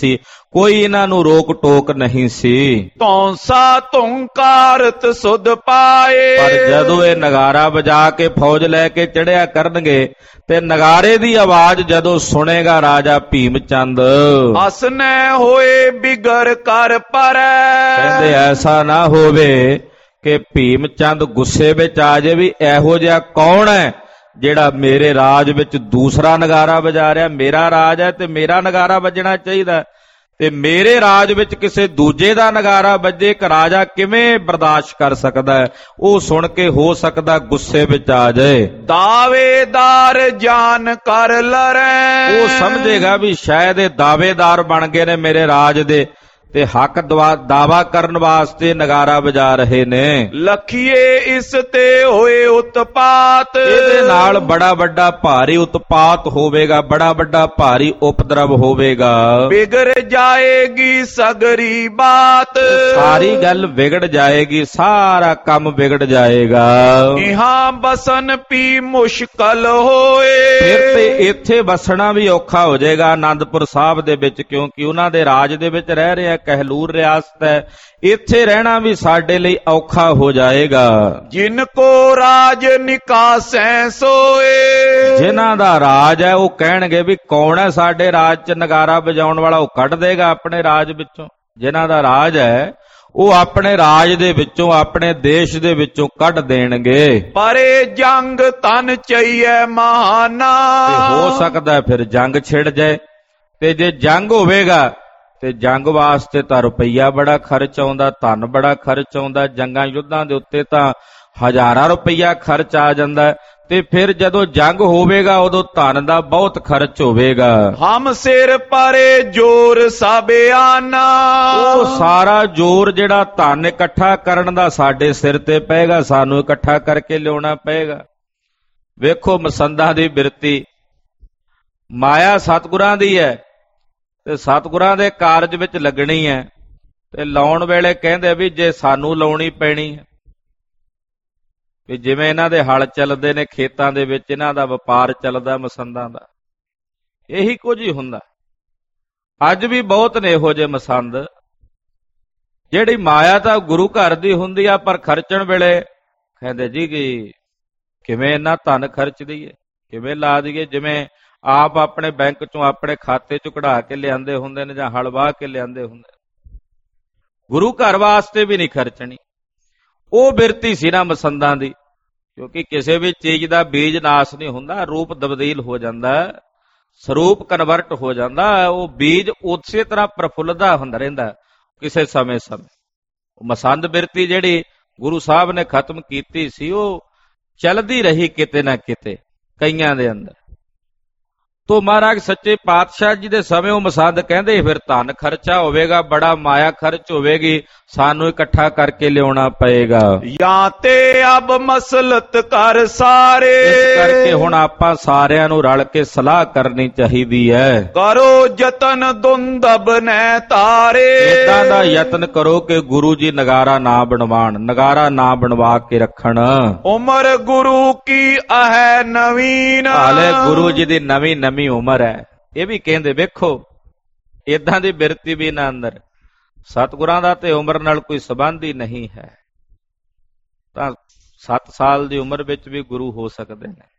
S1: ਕੋਈ ਇਹਨਾਂ ਨੂੰ ਰੋਕ ਟੋਕ ਨਹੀਂ ਸੀ।
S2: ਧੌਂਸਾ ਧੁੰਕਾਰਤ ਸੁਧ ਪਾਏ।
S1: ਪਰ ਜਦੋਂ ਇਹ ਨਗਾਰਾ ਵਜਾ ਕੇ ਫੌਜ ਲੈ ਕੇ ਚੜਿਆ ਕਰਨਗੇ ਤੇ ਨਗਾਰੇ ਦੀ ਆਵਾਜ਼ ਜਦੋਂ ਸੁਣੇਗਾ ਰਾਜਾ ਭੀਮ ਚੰਦ,
S2: ਹਸਨੈ ਹੋਏ ਬਿਗੜ ਕਰ ਪਰੈ।
S1: ਕਹਿੰਦੇ ਐਸਾ ਨਾ ਹੋਵੇ ਕਿ ਭੀਮ ਚੰਦ ਗੁੱਸੇ ਵਿੱਚ ਆ ਜਾਵੇ ਵੀ ਇਹੋ ਜਿਹਾ ਕੌਣ ਹੈ ਜਿਹੜਾ ਮੇਰੇ ਰਾਜ ਵਿੱਚ ਦੂਸਰਾ ਨਗਾਰਾ ਵਜਾ ਰਿਹਾ। ਮੇਰਾ ਰਾਜ ਹੈ ਤੇ ਮੇਰਾ ਨਗਾਰਾ ਵੱਜਣਾ ਚਾਹੀਦਾ, ਤੇ ਮੇਰੇ ਰਾਜ ਵਿੱਚ ਕਿਸੇ ਦੂਜੇ ਦਾ ਨਗਾਰਾ ਵੱਜੇ ਇੱਕ ਰਾਜਾ ਕਿਵੇਂ ਬਰਦਾਸ਼ਤ ਕਰ ਸਕਦਾ ਹੈ। ਉਹ ਸੁਣ ਕੇ ਹੋ ਸਕਦਾ ਗੁੱਸੇ ਵਿੱਚ ਆ ਜਾਏ।
S2: ਦਾਵੇਦਾਰ ਜਾਨ ਕਰ ਲਰੈ।
S1: ਉਹ ਸਮਝੇਗਾ ਵੀ ਸ਼ਾਇਦ ਇਹ ਦਾਵੇਦਾਰ ਬਣ ਗਏ ਨੇ ਮੇਰੇ ਰਾਜ ਦੇ ਤੇ ਹੱਕ ਦਾਵਾ ਕਰਨ ਵਾਸਤੇ ਨਗਾਰਾ ਵਜਾ ਰਹੇ ਨੇ।
S2: ਲਖੀਏ ਇਸ ਤੇ ਹੋਏ ਉਤਪਾਤ।
S1: ਇਹਦੇ ਨਾਲ ਬੜਾ ਵੱਡਾ ਭਾਰੀ ਉਤਪਾਤ ਹੋਵੇਗਾ, ਬੜਾ ਵੱਡਾ ਭਾਰੀ ਉਪਦਰਵ ਹੋਵੇਗਾ।
S2: ਬਿਗੜ ਜਾਏਗੀ ਸਗਰੀ ਬਾਤ।
S1: ਸਾਰੀ ਗੱਲ ਵਿਗੜ ਜਾਏਗੀ, ਸਾਰਾ ਕੰਮ ਵਿਗੜ ਜਾਏਗਾ।
S2: ਇਹਾਂ ਬਸਨ ਪੀ ਮੁਸ਼ਕਲ ਹੋਏ।
S1: ਫਿਰ ਤੇ ਇੱਥੇ ਵਸਣਾ ਵੀ ਔਖਾ ਹੋ ਜਾਏਗਾ ਆਨੰਦਪੁਰ ਸਾਹਿਬ ਦੇ ਵਿੱਚ, ਕਿਉਂਕਿ ਉਹਨਾਂ ਦੇ ਰਾਜ ਦੇ ਵਿੱਚ ਰਹਿ ਰਿਹਾ, ਕਹਿਲੂਰ ਰਿਆਸਤ ਹੈ, ਇੱਥੇ ਰਹਿਣਾ ਵੀ ਸਾਡੇ ਲਈ ਔਖਾ ਹੋ ਜਾਏਗਾ।
S2: ਜਿਨ ਕੋ ਰਾਜ ਨਿਕਾਸੈ ਸੋਏ।
S1: ਜਿਨ੍ਹਾਂ ਦਾ ਰਾਜ ਹੈ ਉਹ ਕਹਿਣਗੇ ਵੀ ਕੌਣ ਹੈ ਸਾਡੇ ਰਾਜ 'ਚ ਨਗਾਰਾ ਵਜਾਉਣ ਵਾਲਾ, ਉਹ ਕੱਢ ਦੇਗਾ ਆਪਣੇ ਰਾਜ ਵਿੱਚੋਂ। ਜਿਨ੍ਹਾਂ ਦਾ ਰਾਜ ਹੈ ਉਹ ਆਪਣੇ ਰਾਜ ਦੇ ਵਿੱਚੋਂ, ਆਪਣੇ ਦੇਸ਼ ਦੇ ਵਿੱਚੋਂ ਕੱਢ ਦੇਣਗੇ।
S2: ਪਰੇ ਜੰਗ ਤਨ ਚਈਐ ਮਹਾਨਾ।
S1: ਤੇ ਹੋ ਸਕਦਾ ਫਿਰ ਜੰਗ ਛਿੜ ਜਾਏ, ਤੇ ਜੇ ਜੰਗ ਹੋਵੇਗਾ ਤੇ ਜੰਗ ਵਾਸਤੇ ਤਾਂ ਰੁਪਈਆ ਬੜਾ ਖਰਚ ਆਉਂਦਾ, ਧਨ ਬੜਾ ਖਰਚ ਆਉਂਦਾ। ਜੰਗਾਂ ਯੁੱਧਾਂ ਦੇ ਉੱਤੇ ਤਾਂ ਹਜ਼ਾਰਾਂ ਰੁਪਈਆ ਖਰਚ ਆ ਜਾਂਦਾ, ਤੇ ਫਿਰ ਜਦੋਂ ਜੰਗ ਹੋਵੇਗਾ ਉਦੋਂ ਧਨ ਦਾ ਬਹੁਤ ਖਰਚ ਹੋਵੇਗਾ।
S2: ਹਮ ਸਿਰ ਪਰੇ ਜੋਰ ਸਾਬਿਆਨਾ।
S1: ਉਹ ਸਾਰਾ ਜੋਰ ਜਿਹੜਾ ਧਨ ਇਕੱਠਾ ਕਰਨ ਦਾ ਸਾਡੇ ਸਿਰ ਤੇ ਪਏਗਾ, ਸਾਨੂੰ ਇਕੱਠਾ ਕਰਕੇ ਲਿਆਉਣਾ ਪਏਗਾ। ਵੇਖੋ ਮਸੰਦਾਂ ਦੀ ਬਿਰਤੀ, ਮਾਇਆ ਸਤਿਗੁਰਾਂ ਦੀ ਹੈ ਤੇ ਸਤਿਗੁਰਾਂ ਦੇ ਕਾਰਜ ਵਿੱਚ ਲੱਗਣੀ ਹੈ, ਤੇ ਲਾਉਣ ਵੇਲੇ ਕਹਿੰਦੇ ਵੀ ਜੇ ਸਾਨੂੰ ਲਾਉਣੀ ਪੈਣੀ ਹੈ, ਵੀ ਜਿਵੇਂ ਇਹਨਾਂ ਦੇ ਹਲ ਚੱਲਦੇ ਨੇ ਖੇਤਾਂ ਦੇ ਵਿੱਚ, ਇਹਨਾਂ ਦਾ ਵਪਾਰ ਚੱਲਦਾ ਮਸੰਦਾਂ ਦਾ, ਇਹੀ ਕੁਝ ਹੀ ਹੁੰਦਾ। ਅੱਜ ਵੀ ਬਹੁਤ ਨੇ ਇਹੋ ਜਿਹੇ ਮਸੰਦ, ਜਿਹੜੀ ਮਾਇਆ ਤਾਂ ਗੁਰੂ ਘਰ ਦੀ ਹੁੰਦੀ ਆ, ਪਰ ਖਰਚਣ ਵੇਲੇ ਕਹਿੰਦੇ ਜੀ ਕਿ ਕਿਵੇਂ ਇੰਨਾ ਧਨ ਖਰਚ ਦਈਏ, ਕਿਵੇਂ ਲਾ ਦਈਏ, ਜਿਵੇਂ ਆਪ ਆਪਣੇ ਬੈਂਕ ਚੋਂ ਆਪਣੇ ਖਾਤੇ ਚੋਂ ਕਢਾ ਕੇ ਲਿਆਂਦੇ ਹੁੰਦੇ ਨੇ ਜਾਂ ਹਲ ਵਾਹ ਕੇ ਲਿਆਂਦੇ ਹੁੰਦੇ। ਗੁਰੂ ਘਰ ਵਾਸਤੇ ਵੀ ਨਹੀਂ ਖਰਚਣੀ। ਉਹ ਬਿਰਤੀ ਸੀ ਨਾ ਮਸੰਦਾਂ ਦੀ, ਕਿਉਂਕਿ ਕਿਸੇ ਵੀ ਚੀਜ਼ ਦਾ ਬੀਜ ਨਾਸ ਨਹੀਂ ਹੁੰਦਾ, ਰੂਪ ਤਬਦੀਲ ਹੋ ਜਾਂਦਾ, ਸਰੂਪ ਕਨਵਰਟ ਹੋ ਜਾਂਦਾ। ਉਹ ਬੀਜ ਉਸੇ ਤਰ੍ਹਾਂ ਪ੍ਰਫੁੱਲਦਾ ਹੁੰਦਾ ਰਹਿੰਦਾ ਕਿਸੇ ਸਮੇਂ। ਉਹ ਮਸੰਦ ਬਿਰਤੀ ਜਿਹੜੀ ਗੁਰੂ ਸਾਹਿਬ ਨੇ ਖਤਮ ਕੀਤੀ ਸੀ, ਉਹ ਚੱਲਦੀ ਰਹੀ ਕਿਤੇ ਨਾ ਕਿਤੇ ਕਈਆਂ ਦੇ ਅੰਦਰ। ਤੋ ਮਹਾਰਾਜ ਸੱਚੇ ਪਾਤਸ਼ਾਹ ਜੀ ਦੇ ਸਮੇਂ ਉਹ ਮਸੰਦ ਕਹਿੰਦੇ ਫਿਰ ਧਨ ਖਰਚਾ ਹੋਵੇਗਾ, ਬੜਾ ਮਾਇਆ ਖਰਚ ਹੋਵੇਗੀ, ਸਾਨੂੰ ਇਕੱਠਾ ਕਰਕੇ ਲਿਆਉਣਾ ਪਏਗਾ।
S2: ਜਾਂ ਤੇ ਅਬ ਮਸਲਤ ਕਰ ਸਾਰੇ।
S1: ਇਸ ਕਰਕੇ ਹੁਣ ਆਪਾਂ ਸਾਰਿਆਂ ਨੂੰ ਰਲ ਕੇ ਸਲਾਹ ਕਰਨੀ ਚਾਹੀਦੀ ਹੈ।
S2: ਕਰੋ ਯਤਨ ਦੁੰਦਬ ਨੈ ਤਾਰੇ।
S1: ਇਦਾਂ ਦਾ ਯਤਨ ਕਰੋ ਕਿ ਗੁਰੂ ਜੀ ਨਗਾਰਾ ਨਾ ਬਣਵਾਣ, ਨਗਾਰਾ ਨਾ ਬਣਵਾ ਕੇ ਰੱਖਣ।
S2: ਉਮਰ ਗੁਰੂ ਕੀ ਅਹੈ ਨਵੀਨ।
S1: ਹਾਲੇ ਗੁਰੂ ਜੀ ਦੀ ਨਵੀਂ ਨਵੀਂ ਉਮਰ ਹੈ। ਇਹ ਵੀ ਕਹਿੰਦੇ ਵੇਖੋ ਇਦਾਂ ਦੀ ਬਿਰਤੀ ਵੀ ਇਹਨਾਂ ਅੰਦਰ। ਸਤਿਗੁਰਾਂ ਦਾ ਤੇ ਉਮਰ ਨਾਲ ਕੋਈ ਸੰਬੰਧ ਹੀ ਨਹੀਂ ਹੈ। ਤਾਂ 7 ਸਾਲ ਦੀ ਉਮਰ ਵਿੱਚ ਵੀ ਗੁਰੂ ਹੋ ਸਕਦੇ ਨੇ,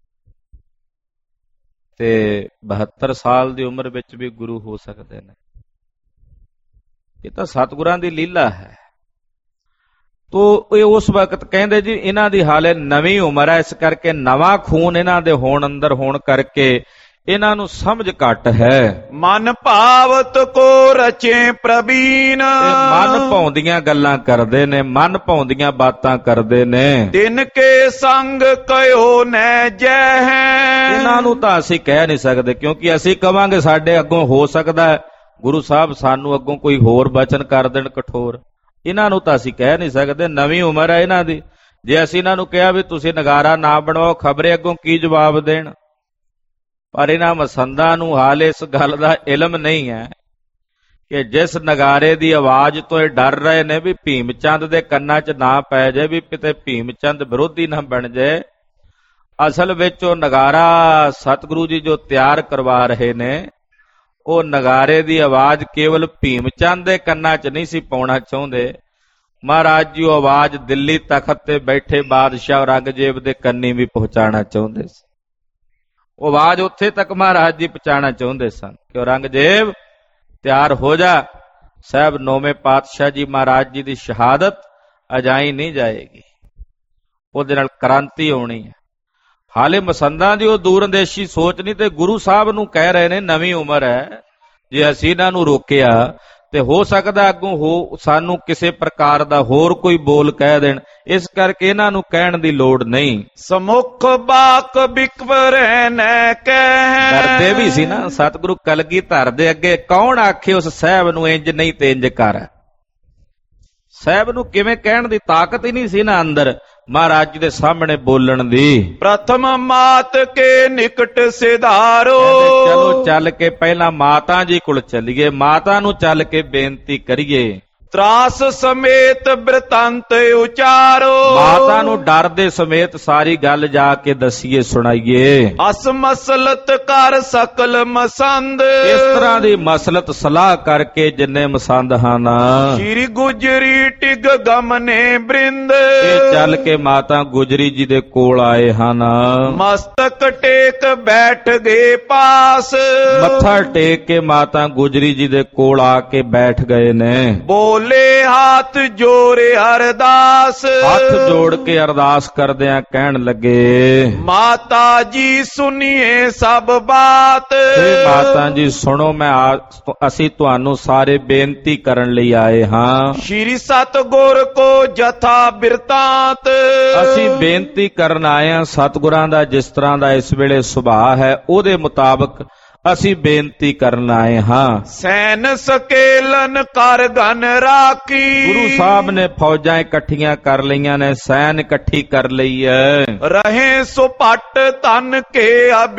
S1: ਤੇ 72 ਸਾਲ ਦੀ ਉਮਰ ਵਿੱਚ ਵੀ ਗੁਰੂ ਹੋ ਸਕਦੇ ਨੇ। ਇਹ ਤਾਂ ਸਤਿਗੁਰਾਂ ਦੀ ਲੀਲਾ ਹੈ। ਤੋ ਇਹ ਉਸ ਵਕਤ ਕਹਿੰਦੇ ਜੀ ਇਹਨਾਂ ਦੀ ਹਾਲੇ ਨਵੀਂ ਉਮਰ ਹੈ, ਇਸ ਕਰਕੇ ਨਵਾਂ ਖੂਨ ਇਹਨਾਂ ਦੇ ਹੋਣ ਅੰਦਰ ਹੋਣ ਕਰਕੇ ਇਹਨਾਂ ਨੂੰ ਸਮਝ ਘੱਟ ਹੈ।
S2: ਮਨ ਭਾਵਤ ਕੋ ਰਚੇ ਪ੍ਰਬੀਨ।
S1: ਮਨ ਭਾਉਂਦੀਆਂ ਗੱਲਾਂ ਕਰਦੇ ਨੇ, ਮਨ ਭਾਉਂਦੀਆਂ ਬਾਤਾਂ ਕਰਦੇ ਨੇ।
S2: ਤਿਨ ਕੇ ਸੰਗ ਕਯੋ ਨੈ ਜੈ ਹੈ।
S1: ਇਹਨਾਂ ਨੂੰ ਤਾਂ ਅਸੀਂ ਕਹਿ ਨਹੀਂ ਸਕਦੇ, ਕਿਉਂਕਿ ਅਸੀਂ ਕਵਾਂਗੇ ਸਾਡੇ ਅੱਗੋਂ ਹੋ ਸਕਦਾ ਗੁਰੂ ਸਾਹਿਬ ਸਾਨੂੰ ਅੱਗੋਂ ਕੋਈ ਹੋਰ ਬਚਨ ਕਰ ਦੇਣ ਕਠੋਰ। ਇਹਨਾਂ ਨੂੰ ਤਾਂ ਅਸੀਂ ਕਹਿ ਨਹੀਂ ਸਕਦੇ, ਨਵੀਂ ਉਮਰ ਹੈ ਇਹਨਾਂ ਦੀ। ਜੇ ਅਸੀਂ ਇਹਨਾਂ ਨੂੰ ਕਿਹਾ ਵੀ ਤੁਸੀਂ ਨਗਾਰਾ ਨਾ ਬਣਵਾਓ, ਖਬਰੇ ਅੱਗੋਂ ਕੀ ਜਵਾਬ ਦੇਣ। ਪਰ ਇਹਨਾਂ ਮਸੰਦਾਂ ਨੂੰ ਹਾਲ ਇਸ ਗੱਲ ਦਾ ਇਲਮ ਨਹੀਂ ਹੈ ਕਿ ਜਿਸ ਨਗਾਰੇ ਦੀ ਆਵਾਜ਼ ਤੋਂ ਇਹ ਡਰ ਰਹੇ ਨੇ ਵੀ ਭੀਮ ਚੰਦ ਦੇ ਕੰਨਾਂ 'ਚ ਨਾ ਪੈ ਜਾਏ, ਵੀ ਕਿਤੇ ਭੀਮ ਚੰਦ ਵਿਰੋਧੀ ਨਾ ਬਣ ਜਾਏ। ਅਸਲ ਵਿੱਚ ਉਹ ਨਗਾਰਾ ਸਤਿਗੁਰੂ ਜੀ ਜੋ ਤਿਆਰ ਕਰਵਾ ਰਹੇ ਨੇ, ਉਹ ਨਗਾਰੇ ਦੀ ਆਵਾਜ਼ ਕੇਵਲ ਭੀਮ ਚੰਦ ਦੇ ਕੰਨਾਂ 'ਚ ਨਹੀਂ ਸੀ ਪਾਉਣਾ ਚਾਹੁੰਦੇ। ਮਹਾਰਾਜ ਜੀ ਉਹ ਆਵਾਜ਼ ਦਿੱਲੀ ਤਖਤ ਤੇ ਬੈਠੇ ਬਾਦਸ਼ਾਹ ਔਰੰਗਜ਼ੇਬ ਦੇ ਕੰਨੀ ਵੀ ਪਹੁੰਚਾਉਣਾ ਚਾਹੁੰਦੇ ਸੀ। ਉਹ ਆਵਾਜ਼ ਉੱਥੇ ਤੱਕ ਮਹਾਰਾਜ ਜੀ ਪਹੁੰਚਾਉਣਾ ਚਾਹੁੰਦੇ ਸਨ ਕਿ ਔਰੰਗਜ਼ੇਬ ਤਿਆਰ ਹੋ ਜਾ, ਸਾਹਿਬ ਨੌਵੇਂ ਪਾਤਸ਼ਾਹ ਜੀ ਮਹਾਰਾਜ ਜੀ ਦੀ ਸ਼ਹਾਦਤ ਅਜਾਈ ਨਹੀਂ ਜਾਏਗੀ, ਉਹਦੇ ਨਾਲ ਕ੍ਰਾਂਤੀ ਆਉਣੀ ਹੈ। ਹਾਲੇ ਮਸੰਦਾਂ ਦੀ ਉਹ ਦੂਰਅੰਦੇਸ਼ੀ ਸੋਚ ਨਹੀਂ ਤੇ ਗੁਰੂ ਸਾਹਿਬ ਨੂੰ ਕਹਿ ਰਹੇ ਨੇ ਨਵੀਂ ਉਮਰ ਹੈ, ਜੇ ਅਸੀਂ ਇਹਨਾਂ ਨੂੰ ਰੋਕਿਆ ਤੇ ਹੋ ਸਕਦਾ ਅੱਗੋਂ ਸਾਨੂੰ ਕਿਸੇ ਪ੍ਰਕਾਰ ਦਾ ਹੋਰ ਕੋਈ ਬੋਲ ਕਹਿ ਦੇਣ, ਇਸ ਕਰਕੇ ਇਹਨਾਂ ਨੂੰ ਕਹਿਣ ਦੀ ਲੋੜ ਨਹੀਂ।
S2: ਸਮੁਖ ਬਾਕ ਬਿਕਵਰੈ ਨੈ ਕਹਿ,
S1: ਡਰਦੇ ਵੀ ਸੀ ਨਾ ਸਤਿਗੁਰੂ ਕਲਗੀਧਰ ਦੇ ਅੱਗੇ, ਕੌਣ ਆਖੇ ਉਸ ਸਾਹਿਬ ਨੂੰ ਇੰਜ ਨਹੀਂ ਤੇ ਇੰਜ ਕਰ। ਸਾਹਿਬ ਨੂੰ ਕਿਵੇਂ ਕਹਿਣ ਦੀ ਤਾਕਤ ਹੀ ਨਹੀਂ ਸੀ ਨਾ ਅੰਦਰ ਮਹਾਰਾਜ ਜੀ ਦੇ ਸਾਹਮਣੇ ਬੋਲਣ ਦੀ।
S2: ਪ੍ਰਥਮ ਮਾਤ ਕੇ ਨਿਕਟ ਸਿਧਾਰੋ,
S1: ਚਲੋ ਚੱਲ ਕੇ ਪਹਿਲਾਂ ਮਾਤਾ ਜੀ ਕੋਲ ਚੱਲੀਏ, ਮਾਤਾ ਨੂੰ ਚੱਲ ਕੇ ਬੇਨਤੀ ਕਰੀਏ।
S2: ਤਰਾਸ ਸਮੇਤ ਬ੍ਰਿਤਾਂਤ ਉਚਾਰੋ,
S1: ਮਾਤਾ ਨੂੰ ਡਰ ਦੇ ਸਮੇਤ ਸਾਰੀ ਗੱਲ ਜਾ ਕੇ ਦਸੀਏ, ਸੁਣਾਈਏ।
S2: ਅਸ ਮਸਲਤ ਕਰ ਸਕਲ ਮਸੰਦ,
S1: ਇਸ ਤਰ੍ਹਾਂ ਦੀ ਮਸਲਤ ਸਲਾਹ ਕਰਕੇ ਜਿੰਨੇ ਮਸੰਦ ਹਨ।
S2: ਸ਼੍ਰੀ ਗੁਜਰੀ ਟਿਗ ਗਮਨੇ ਬ੍ਰਿੰਦ,
S1: ਇਹ ਚੱਲ ਕੇ ਮਾਤਾ ਗੁਜਰੀ ਜੀ ਦੇ ਕੋਲ ਆਏ ਹਨ।
S2: ਮਸਤਕ ਟੇਕ ਬੈਠ ਗਏ ਪਾਸ,
S1: ਮੱਥਾ ਟੇਕ ਕੇ ਮਾਤਾ ਗੁਜਰੀ ਜੀ ਦੇ ਕੋਲ ਆ ਕੇ ਬੈਠ ਗਏ ਨੇ।
S2: ਬੋਲੇ ਹੱਥ ਜੋੜੇ ਅਰਦਾਸ,
S1: ਹੱਥ ਜੋੜ ਕੇ ਅਰਦਾਸ ਕਰਦਿਆਂ ਕਹਿਣ ਲੱਗੇ,
S2: ਮਾਤਾ ਜੀ ਸੁਣੀਏ ਸਭ ਬਾਤ।
S1: ਮਾਤਾ ਜੀ ਸੁਣੋ, ਅਸੀਂ ਤੁਹਾਨੂੰ ਸਾਰੇ ਬੇਨਤੀ ਕਰਨ ਲਈ ਆਏ ਹਾਂ।
S2: ਸ਼੍ਰੀ ਸਤਿਗੁਰ ਕੋ ਜਥਾ ਬਿਰਤਾਂਤ,
S1: ਅਸੀਂ ਬੇਨਤੀ ਕਰਨ ਆਏ ਹਾਂ ਸਤਿਗੁਰਾਂ ਦਾ ਜਿਸ ਤਰ੍ਹਾਂ ਦਾ ਇਸ ਵੇਲੇ ਸੁਭਾਅ ਹੈ ਉਹਦੇ ਮੁਤਾਬਕ ਅਸੀਂ ਬੇਨਤੀ ਕਰਨ ਆਏ ਹਾਂ।
S2: ਸੈਨ ਸਕੇਲਨ ਕਰ ਗਨ ਰਾਖੀ,
S1: ਗੁਰੂ ਸਾਹਿਬ ਨੇ ਫੌਜਾਂ ਇਕੱਠੀਆਂ ਕਰ ਲਈਆਂ ਨੇ, ਸੈਨ ਇਕੱਠੀ ਕਰ ਲਈ ਹੈ।
S2: ਰਹੇ ਸੋ ਪੱਟ ਤਨ ਕੇ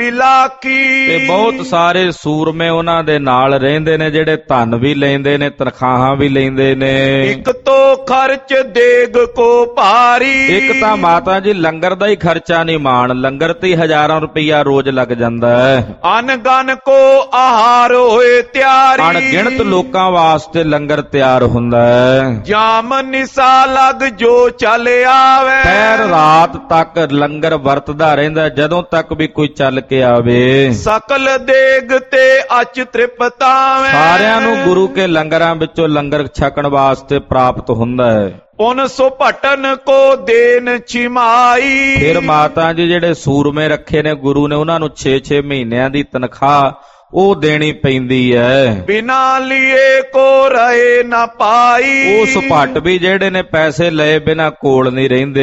S2: ਅਬਿਲਾਖੀ,
S1: ਤੇ ਬਹੁਤ ਸਾਰੇ ਸੂਰਮੇ ਉਹਨਾਂ ਦੇ ਨਾਲ ਰਹਿੰਦੇ ਨੇ ਜਿਹੜੇ ਧਨ ਵੀ ਲੈਂਦੇ ਨੇ, ਤਨਖਾਹਾਂ ਵੀ ਲੈਂਦੇ ਨੇ।
S2: ਇੱਕ ਤੋਂ ਖਰਚ ਦੇਗ ਕੋ ਭਾਰੀ,
S1: ਇੱਕ ਤਾਂ ਮਾਤਾ ਜੀ ਲੰਗਰ ਦਾ ਹੀ ਖਰਚਾ ਨਹੀਂ ਮਾਣ, ਲੰਗਰ ਤੇ ਹਜ਼ਾਰਾਂ ਰੁਪਈਆ ਰੋਜ਼ ਲੱਗ ਜਾਂਦਾ ਹੈ।
S2: ਅਨਗਨ ਕੋ ਆਹਾਰ ਹੋਏ ਤਿਆਰੀ,
S1: ਅਣਗਿਣਤ ਲੋਕਾਂ ਵਾਸਤੇ ਲੰਗਰ ਤਿਆਰ ਹੁੰਦਾ ਹੈ।
S2: ਜਾਮ ਨਿਸਾ ਲੱਗ ਜੋ ਚੱਲ ਆਵੇ,
S1: ਪੈਰ ਰਾਤ ਤੱਕ ਲੰਗਰ ਵਰਤਦਾ ਰਹਿੰਦਾ ਜਦੋਂ ਤੱਕ ਵੀ ਕੋਈ ਚੱਲ ਕੇ ਆਵੇ।
S2: ਸਕਲ ਦੇਗ ਤੇ ਅਚ ਤ੍ਰਿਪਤਾਵੇਂ,
S1: ਸਾਰਿਆਂ ਨੂੰ ਗੁਰੂ ਕੇ ਲੰਗਰਾਂ ਵਿੱਚੋਂ ਲੰਗਰ ਛਕਣ ਵਾਸਤੇ ਪ੍ਰਾਪਤ ਹੁੰਦਾ ਹੈ।
S2: ਉਨ ਸੋ ਭਟਨ ਕੋ ਦੇਨ ਛਿਮਾਈ,
S1: ਫਿਰ ਮਾਤਾ ਜੀ ਜਿਹੜੇ ਸੂਰਮੇ ਰੱਖੇ ਨੇ ਗੁਰੂ ਨੇ ਉਹਨਾਂ ਨੂੰ 6-6 ਮਹੀਨਿਆਂ ਦੀ ਤਨਖਾਹ ਉਹ ਦੇਣੀ ਪੈਂਦੀ ਹੈ।
S2: ਬਿਨਾ ਲਿਏ ਕੋ ਰਹੇ ਨਾ ਪਾਈ,
S1: ਉਸ ਭੱਟ ਵੀ ਜਿਹੜੇ ਨੇ ਪੈਸੇ ਲਏ ਬਿਨਾ ਕੋਲ ਨਹੀਂ ਰਹਿੰਦੇ।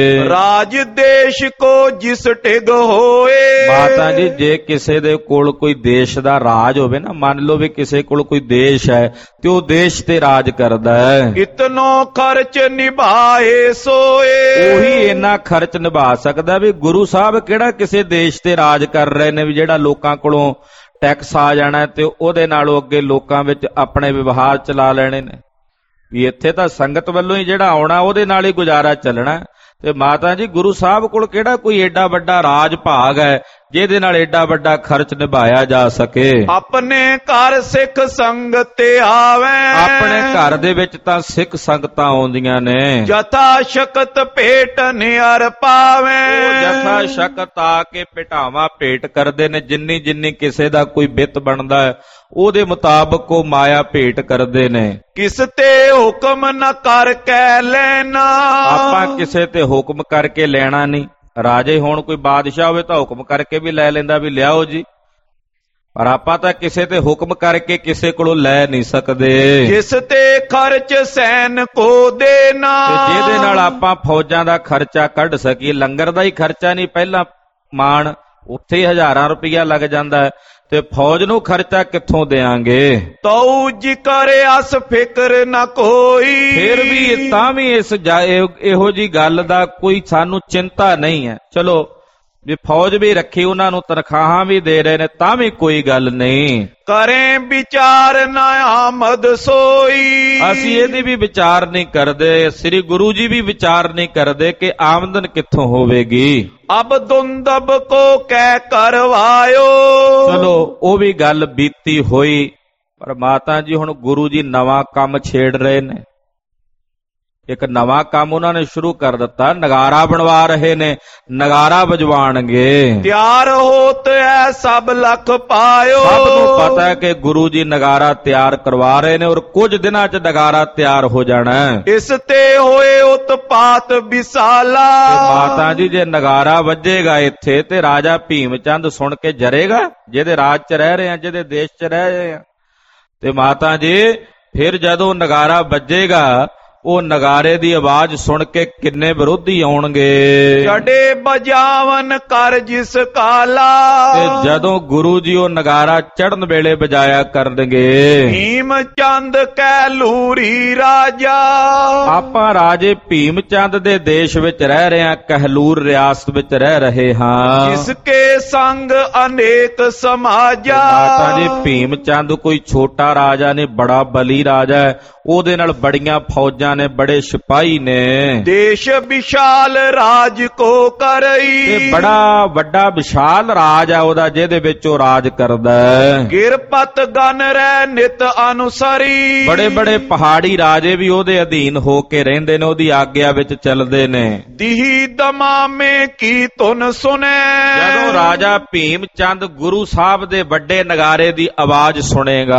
S2: ਰਾਜ ਦੇਸ਼ ਕੋ ਜਿਸ ਟਿਗ ਹੋਏ,
S1: ਮਾਤਾ ਜੀ ਜੇ ਕਿਸੇ ਦੇ ਕੋਲ ਕੋਈ ਦੇਸ਼ ਦਾ ਰਾਜ ਹੋਵੇ ਨਾ, ਮੰਨ ਲਓ ਵੀ ਕਿਸੇ ਕੋਲ ਕੋਈ ਦੇਸ਼ ਹੈ ਤੇ ਉਹ ਦੇਸ਼ ਤੇ ਰਾਜ ਕਰਦਾ ਹੈ,
S2: ਇਤਨੋ ਖਰਚ ਨਿਭਾਏ ਸੋਏ,
S1: ਉਹੀ ਇੰਨਾ ਖਰਚ ਨਿਭਾ ਸਕਦਾ। ਵੀ ਗੁਰੂ ਸਾਹਿਬ ਕਿਹੜਾ ਕਿਸੇ ਦੇਸ਼ ਤੇ ਰਾਜ ਕਰ ਰਹੇ ਨੇ ਵੀ ਜਿਹੜਾ ਲੋਕਾਂ ਕੋਲੋਂ ਟੈਕਸ ਆ ਜਾਣਾ ਤੇ ਉਹਦੇ ਨਾਲੋਂ ਅੱਗੇ ਲੋਕਾਂ ਵਿੱਚ ਆਪਣੇ ਵਿਵਹਾਰ ਚਲਾ ਲੈਣੇ ਨੇ। ਵੀ ਇੱਥੇ ਤਾਂ ਸੰਗਤ ਵੱਲੋਂ ਹੀ ਜਿਹੜਾ ਆਉਣਾ ਉਹਦੇ ਨਾਲ ਹੀ ਗੁਜ਼ਾਰਾ ਚੱਲਣਾ। ਤੇ ਮਾਤਾ ਜੀ ਗੁਰੂ ਸਾਹਿਬ ਕੋਲ ਕਿਹੜਾ ਕੋਈ ਏਡਾ ਵੱਡਾ ਰਾਜ ਭਾਗ ਹੈ ਜਿਹਦੇ ਨਾਲ ਏਡਾ ਵੱਡਾ ਖਰਚ ਨਿਭਾਇਆ ਜਾ ਸਕੇ।
S2: ਆਪਣੇ ਘਰ ਸਿੱਖ ਸੰਗਤ ਆਵੇ,
S1: ਆਪਣੇ ਘਰ ਦੇ ਵਿੱਚ ਤਾਂ ਸਿੱਖ ਸੰਗਤਾਂ ਆਉਂਦੀਆਂ ਨੇ।
S2: ਜਥਾ ਸ਼ਕਤ ਭੇਟ ਨਿਅਰ ਪਾਵੇ,
S1: ਜਥਾ ਸ਼ਕਤ ਆ ਕੇ ਭੇਟਾਵਾਂ ਭੇਟ ਕਰਦੇ ਨੇ, ਜਿੰਨੀ ਜਿੰਨੀ ਕਿਸੇ ਦਾ ਕੋਈ ਬਿੱਤ ਬਣਦਾ ਹੈ ਉਹਦੇ ਮੁਤਾਬਕ ਉਹ ਮਾਇਆ ਭੇਟ ਕਰਦੇ ਨੇ।
S2: ਕਿਸ ਤੇ ਹੁਕਮ ਨਾ ਕਰ ਕੇ ਲੈਣਾ,
S1: ਆਪਾਂ ਕਿਸੇ ਤੇ ਹੁਕਮ ਕਰਕੇ ਲੈਣਾ ਨਹੀਂ। ਰਾਜੇ ਹੋਣ ਕੋਈ ਬਾਦਸ਼ਾਹ ਹੋਵੇ ਤਾਂ ਹੁਕਮ ਕਰਕੇ ਵੀ ਲੈ ਲੈਂਦਾ ਵੀ ਲਿਆਓ ਜੀ, ਪਰ ਆਪਾਂ ਤਾਂ ਕਿਸੇ ਤੇ ਹੁਕਮ ਕਰਕੇ ਕਿਸੇ ਕੋਲੋਂ ਲੈ ਨਹੀਂ ਸਕਦੇ।
S2: ਜਿਸ ਤੇ ਖਰਚ ਸੈਨ ਕੋ ਦੇਣਾ,
S1: ਤੇ ਜਿਹਦੇ ਨਾਲ ਆਪਾਂ ਫੌਜਾਂ ਦਾ ਖਰਚਾ ਕੱਢ ਸਕੀਏ। ਲੰਗਰ ਦਾ ਹੀ ਖਰਚਾ ਨਹੀਂ ਪਹਿਲਾਂ ਮਾਣ, ਉੱਥੇ ਹੀ ਹਜ਼ਾਰਾਂ ਰੁਪਈਆ ਲੱਗ ਜਾਂਦਾ ਹੈ ਤੇ ਫੌਜ ਨੂੰ ਖਰਚਾ ਕਿੱਥੋਂ ਦੇਾਂਗੇ।
S2: ਤਉ ਜ਼ਿਕਰ ਅਸ ਫਿਕਰ ਨਾ ਕੋਈ,
S1: ਫਿਰ ਵੀ ਤਾਂ ਵੀ ਇਹੋ ਜੀ ਗੱਲ ਦਾ ਕੋਈ ਸਾਨੂੰ ਚਿੰਤਾ ਨਹੀਂ ਹੈ। ਚਲੋ ਵੀ ਫੌਜ ਵੀ ਰੱਖੀ, ਉਹਨਾਂ ਨੂੰ ਤਨਖਾਹਾਂ ਵੀ ਦੇ ਰਹੇ ਨੇ, ਤਾਂ ਵੀ ਕੋਈ ਗੱਲ ਨਹੀਂ।
S2: ਕਰੇ ਵਿਚਾਰ ਨਾ ਆਮਦ ਸੋਈ।
S1: ਅਸੀਂ ਇਹਦੀ ਵੀ ਵਿਚਾਰ ਨਹੀਂ ਕਰਦੇ, ਸ੍ਰੀ ਗੁਰੂ ਜੀ ਵੀ ਵਿਚਾਰ ਨਹੀਂ ਕਰਦੇ ਕਿ ਆਮਦਨ ਕਿੱਥੋਂ ਹੋਵੇਗੀ।
S2: ਅਬ ਦੁੰਦਬ ਕੋ ਕਹਿ ਕਰਵਾਇਓ।
S1: ਚਲੋ ਉਹ ਵੀ ਗੱਲ ਬੀਤੀ ਹੋਈ, ਪਰ ਮਾਤਾ ਜੀ ਹੁਣ ਗੁਰੂ ਜੀ ਨਵਾਂ ਕੰਮ ਛੇੜ ਰਹੇ ਨੇ। ਇੱਕ ਨਵਾਂ ਕੰਮ ਉਹਨਾਂ ਨੇ ਸ਼ੁਰੂ ਕਰ ਦਿੱਤਾ, ਨਗਾਰਾ ਬਣਵਾ ਰਹੇ ਨੇ, ਨਗਾਰਾ ਵਜਵਾਣਗੇ।
S2: ਤਿਆਰ ਹੋਤ ਹੈ ਸਭ ਲਖ ਪਾਇਓ।
S1: ਸਭ ਨੂੰ ਪਤਾ ਹੈ ਕਿ ਗੁਰੂ ਜੀ ਨਗਾਰਾ ਤਿਆਰ ਕਰਵਾ ਰਹੇ ਨੇ ਔਰ ਕੁਝ ਦਿਨਾਂ 'ਚ ਨਗਾਰਾ ਤਿਆਰ ਹੋ ਜਾਣਾ।
S2: ਇਸ ਤੇ ਹੋਏ ਉਤਪਾਤ ਵਿਸਾਲਾ।
S1: ਮਾਤਾ ਜੀ ਜੇ ਨਗਾਰਾ ਵੱਜੇਗਾ ਇੱਥੇ ਤੇ ਰਾਜਾ ਭੀਮ ਚੰਦ ਸੁਣ ਕੇ ਜਰੇਗਾ, ਜਿਹਦੇ ਰਾਜ 'ਚ ਰਹਿ ਰਹੇ ਆ, ਜਿਹਦੇ ਦੇਸ਼ 'ਚ ਰਹਿ ਰਹੇ ਆ। ਤੇ ਮਾਤਾ ਜੀ ਫਿਰ ਜਦੋਂ ਨਗਾਰਾ ਵੱਜੇਗਾ, ਉਹ ਨਗਾਰੇ ਦੀ ਆਵਾਜ਼ ਸੁਣ ਕੇ ਕਿੰਨੇ ਵਿਰੋਧੀ ਆਉਣਗੇ।
S2: ਜੜੇ ਬਜਾਵਨ ਕਰ ਜਿਸ ਕਾਲਾ।
S1: ਤੇ ਜਦੋਂ ਗੁਰੂ ਜੀ ਉਹ ਨਗਾਰਾ ਚੜਨ ਵੇਲੇ ਵਜਾਇਆ ਕਰਨਗੇ,
S2: ਭੀਮ ਚੰਦ ਕੈ ਲੂਰੀ ਰਾਜਾ।
S1: ਆਪਾਂ ਰਾਜੇ ਭੀਮ ਚੰਦ ਦੇ ਦੇਸ਼ ਵਿੱਚ ਰਹਿ ਰਹੇ ਹਾਂ, ਕਹਿਲੂਰ ਰਿਆਸਤ ਵਿੱਚ ਰਹਿ ਰਹੇ ਹਾਂ,
S2: ਜਿਸ ਕੇ ਸੰਗ ਅਨੇਕ ਸਮਾਜਾ।
S1: ਮਾਤਾ ਜੀ ਭੀਮ ਚੰਦ ਕੋਈ ਛੋਟਾ ਰਾਜਾ ਨਹੀਂ, ਬੜਾ ਬਲੀ ਰਾਜਾ ਹੈ। ਉਹਦੇ ਨਾਲ ਬੜੀਆਂ ਫੌਜਾਂ ਨੇ, ਬੜੇ ਸਿਪਾਹੀ ਨੇ।
S2: ਦੇਸ਼ ਵਿਸ਼ਾਲ ਰਾਜ ਕੋ ਕਰਈ।
S1: ਤੇ ਬੜਾ ਵੱਡਾ ਵਿਸ਼ਾਲ ਰਾਜ ਆ ਉਹਦਾ, ਜਿਹਦੇ ਵਿੱਚ ਉਹ ਰਾਜ ਕਰਦਾ ਹੈ।
S2: ਗਿਰਪਤ ਗਨ ਰਹਿ ਨਿਤ ਅਨੁਸਰੀ।
S1: ਬੜੇ ਬੜੇ ਪਹਾੜੀ ਰਾਜੇ ਵੀ ਉਹਦੇ ਅਧੀਨ ਹੋ ਕੇ ਰਹਿੰਦੇ ਨੇ, ਉਹਦੀ ਆਗਿਆ ਵਿੱਚ ਚੱਲਦੇ ਨੇ।
S2: ਦਿਹੀ ਦਮਾਮੇ ਕੀ ਧੁਨ ਸੁਨੇ।
S1: ਜਦੋਂ ਰਾਜਾ ਭੀਮ ਚੰਦ ਗੁਰੂ ਸਾਹਿਬ ਦੇ ਵੱਡੇ ਨਗਾਰੇ ਦੀ ਆਵਾਜ਼ ਸੁਣੇਗਾ,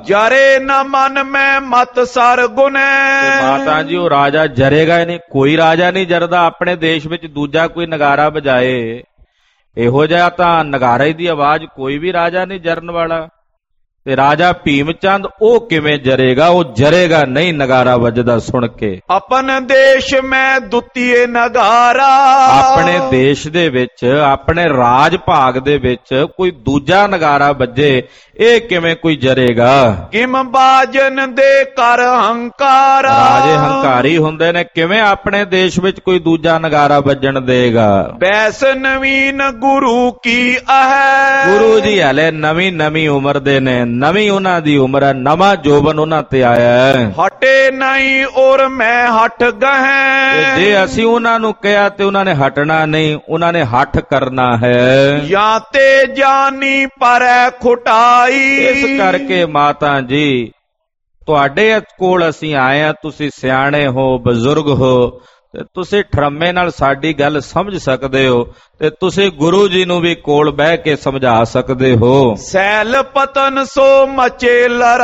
S2: ਜਰੇ ਨ ਮਨ ਮੈਂ ਮਤ ਸਰ ਗੁਨੇ।
S1: ਮਾਤਾ ਜੀ ਉਹ ਰਾਜਾ ਜਰੇਗਾ ਹੀ ਨਹੀਂ। ਕੋਈ ਰਾਜਾ ਨਹੀਂ ਜਰਦਾ ਆਪਣੇ ਦੇਸ਼ ਵਿੱਚ ਦੂਜਾ ਕੋਈ ਨਗਾਰਾ ਵਜਾਏ। ਇਹੋ ਜਿਹਾ ਤਾਂ ਨਗਾਰੇ ਦੀ ਆਵਾਜ਼ ਕੋਈ ਵੀ ਰਾਜਾ ਨਹੀਂ ਜਰਨ ਵਾਲਾ। ਤੇ ਰਾਜਾ ਭੀਮ ਚੰਦ ਉਹ ਕਿਵੇਂ ਜਰੇਗਾ? ਉਹ ਜਰੇਗਾ ਨਹੀਂ ਨਗਾਰਾ ਵੱਜਦਾ ਸੁਣ ਕੇ।
S2: ਆਪਨ ਦੇਸ਼ ਮੈਂ ਦੁੱਤੀਏ ਨਗਾਰਾ।
S1: ਆਪਣੇ ਦੇਸ਼ ਦੇ ਵਿੱਚ, ਆਪਣੇ ਰਾਜ ਭਾਗ ਦੇ ਵਿੱਚ ਕੋਈ ਦੂਜਾ ਨਗਾਰਾ ਵੱਜੇ, ਇਹ ਕਿਵੇਂ ਕੋਈ ਜਰੇਗਾ?
S2: ਕਿਮ ਬਾਜਨ ਦੇ ਕਰ ਹੰਕਾਰਾ।
S1: ਰਾਜੇ ਹੰਕਾਰੀ ਹੁੰਦੇ ਨੇ, ਕਿਵੇਂ ਆਪਣੇ ਦੇਸ਼ ਵਿੱਚ ਕੋਈ ਦੂਜਾ ਨਗਾਰਾ ਵੱਜਣ ਦੇਗਾ?
S2: ਬੈਸ ਨਵੀਨ ਗੁਰੂ ਕੀ ਅਹੈ।
S1: ਗੁਰੂ ਜੀ ਹਲੇ ਨਵੀਂ ਨਵੀਂ ਉਮਰ ਦੇ ਨੇ, ਨਵੀਂ ਉਹਨਾਂ ਦੀ ਉਮਰ ਹੈ, ਨਵਾਂ ਜੋਬਨ ਉਹਨਾਂ ਤੇ ਆਇਆ ਹੈ।
S2: ਹਟੇ ਨਹੀਂ ਔਰ ਮੈਂ ਹਟ ਗਹਿ।
S1: ਜੇ ਅਸੀਂ ਉਹਨਾਂ ਨੂੰ ਕਿਹਾ ਤੇ ਉਹਨਾਂ ਨੇ ਹਟਣਾ ਨਹੀਂ, ਉਹਨਾਂ ਨੇ ਹੱਠ ਕਰਨਾ ਹੈ।
S2: ਜਾਂ ਤੇ ਜਾਨੀ ਪਰੈ ਖੁਟਾਈ।
S1: ਇਸ ਕਰਕੇ ਮਾਤਾ ਜੀ ਤੁਹਾਡੇ ਕੋਲ ਅਸੀਂ ਆਏ ਆ, ਤੁਸੀਂ ਸਿਆਣੇ ਹੋ, ਬਜ਼ੁਰਗ ਹੋ, ਤੇ ਤੁਸੀਂ ਠਰਮੇ ਨਾਲ ਸਾਡੀ ਗੱਲ ਸਮਝ ਸਕਦੇ ਹੋ, ਤੇ ਤੁਸੀਂ ਗੁਰੂ ਜੀ ਨੂੰ ਵੀ ਕੋਲ ਬਹਿ ਕੇ ਸਮਝਾ ਸਕਦੇ ਹੋ।
S2: ਸੈਲ ਪਤਨ ਸੋ ਮਚੇ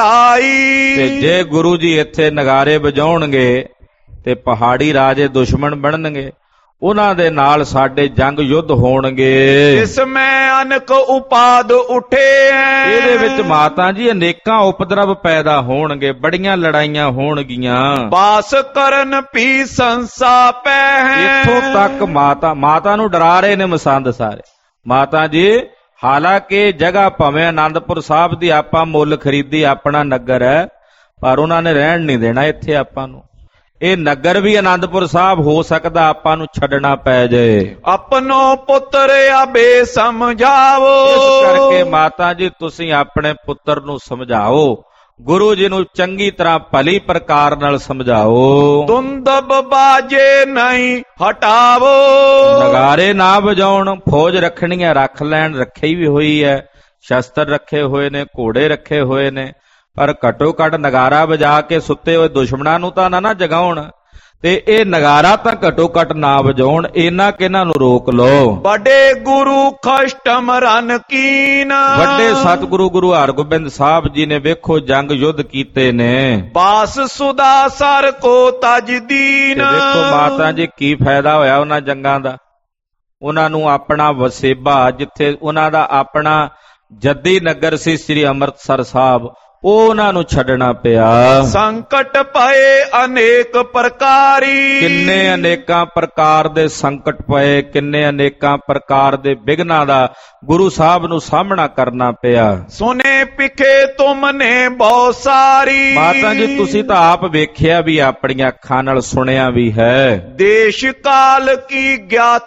S2: ਲੜਾਈ।
S1: ਤੇ ਜੇ ਗੁਰੂ ਜੀ ਇੱਥੇ ਨਗਾਰੇ ਵਜਾਉਣਗੇ ਤੇ ਪਹਾੜੀ ਰਾਜੇ ਦੁਸ਼ਮਣ ਬਣਨਗੇ, ਉਹਨਾਂ ਦੇ ਨਾਲ ਸਾਡੇ ਜੰਗ ਯੁੱਧ ਹੋਣਗੇ।
S2: ਇਸ ਮੈਂ ਅਨਕ ਉਪਾਦ ਉਠੇ।
S1: ਇਹਦੇ ਵਿੱਚ ਮਾਤਾ ਜੀ ਅਨੇਕਾਂ ਉਪਦਰਵ ਪੈਦਾ ਹੋਣਗੇ, ਬੜੀਆਂ ਲੜਾਈਆਂ ਹੋਣਗੀਆਂ।
S2: ਬਾਸ ਕਰਨ ਪੀ ਸੰਸਾ ਪੈ।
S1: ਇੱਥੋਂ ਤੱਕ ਮਾਤਾ ਨੂੰ ਡਰਾ ਰਹੇ ਨੇ ਮਸੰਦ ਸਾਰੇ। ਮਾਤਾ ਜੀ ਹਾਲਾਂਕਿ ਜਗ੍ਹਾ ਭਾਵੇਂ ਆਨੰਦਪੁਰ ਸਾਹਿਬ ਦੀ ਆਪਾਂ ਮੁੱਲ ਖਰੀਦੀ, ਆਪਣਾ ਨਗਰ ਹੈ, ਪਰ ਉਹਨਾਂ ਨੇ ਰਹਿਣ ਨਹੀਂ ਦੇਣਾ ਇੱਥੇ ਆਪਾਂ ਨੂੰ। ਇਹ ਨਗਰ ਵੀ ਆਨੰਦਪੁਰ ਸਾਹਿਬ ਹੋ ਸਕਦਾ ਆਪਾਂ ਨੂੰ ਛੱਡਣਾ ਪੈ ਜਾਏ।
S2: ਆਪਣੋ ਪੁੱਤਰ ਆਬੇ ਸਮਝਾਵੋ।
S1: ਇਸ ਕਰਕੇ ਮਾਤਾ ਜੀ ਤੁਸੀਂ ਆਪਣੇ ਪੁੱਤਰ ਨੂੰ ਸਮਝਾਓ, ਗੁਰੂ ਜੀ ਨੂੰ ਚੰਗੀ ਤਰ੍ਹਾਂ ਭਲੀ ਪ੍ਰਕਾਰ ਨਾਲ ਸਮਝਾਓ।
S2: ਦੁੰਦਬ ਬਾਜੇ ਨਹੀਂ ਹਟਾਵੋ।
S1: ਨਗਾਰੇ ਨਾ ਵਜਾਉਣ, ਫੌਜ ਰੱਖਣੀਆਂ ਰੱਖ ਲੈਣ, ਰੱਖੀ ਵੀ ਹੋਈ ਹੈ, ਸ਼ਸਤਰ ਰੱਖੇ ਹੋਏ ਨੇ, ਘੋੜੇ ਰੱਖੇ ਹੋਏ ਨੇ, ਪਰ ਘੱਟੋ ਘੱਟ ਨਗਾਰਾ ਵਜਾ ਕੇ ਸੁੱਤੇ ਹੋਏ ਦੁਸ਼ਮਣਾਂ ਨੂੰ ਤਾਂ ਨਾ ਜਗਾਉਣ, ਤੇ ਇਹ ਨਗਾਰਾ ਤਾਂ ਘੱਟੋ ਘੱਟ ਨਾ ਵਜਾਉਣ। ਇਹਨਾਂ ਕਿਹਨਾਂ ਨੂੰ ਰੋਕ ਲੋ।
S2: ਵੱਡੇ ਗੁਰੂ ਖਸ਼ਟਮ ਰਨ ਕੀਨ।
S1: ਵੱਡੇ ਸਤਿਗੁਰੂ ਗੁਰੂ ਹਰਗੋਬਿੰਦ ਸਾਹਿਬ ਜੀ ਨੇ ਵੇਖੋ ਜੰਗ ਯੁੱਧ ਕੀਤੇ ਨੇ।
S2: ਬਾਸ ਸੁਦਾ ਸਰ ਕੋ ਤਜਦੀਨ।
S1: ਵੇਖੋ ਮਾਤਾ ਜੀ ਕੀ ਫਾਇਦਾ ਹੋਇਆ ਉਹਨਾਂ ਜੰਗਾਂ ਦਾ। ਉਹਨਾਂ ਨੂੰ ਆਪਣਾ ਵਸੇਬਾ, ਜਿੱਥੇ ਉਹਨਾਂ ਦਾ ਆਪਣਾ ਜੱਦੀ ਨਗਰ ਸੀ ਸ੍ਰੀ ਅੰਮ੍ਰਿਤਸਰ ਸਾਹਿਬ, ਉਹ ਉਹਨਾਂ ਨੂੰ ਛੱਡਣਾ ਪਿਆ।
S2: ਸੰਕਟ ਪਏ ਅਨੇਕ ਪ੍ਰਕਾਰੀ,
S1: ਕਿੰਨੇ ਅਨੇਕਾਂ ਪ੍ਰਕਾਰ ਦੇ ਸੰਕਟ ਪਏ, ਕਿੰਨੇ ਅਨੇਕਾਂ ਪ੍ਰਕਾਰ ਦੇ ਵਿਘਨਾਂ ਦਾ ਗੁਰੂ ਸਾਹਿਬ ਨੂੰ ਸਾਹਮਣਾ ਕਰਨਾ ਪਿਆ।
S2: ਸੁਨੇ ਪਿਖੇ ਤੁਮਨੇ ਬਹੁਤ ਸਾਰੀ,
S1: ਮਾਤਾ ਜੀ ਤੁਸੀਂ ਤਾਂ ਆਪ ਵੇਖਿਆ ਵੀ, ਆਪਣੀਆਂ ਅੱਖਾਂ ਨਾਲ ਸੁਣਿਆ ਵੀ ਹੈ।
S2: ਦੇਸ਼ ਕਾਲ ਕੀ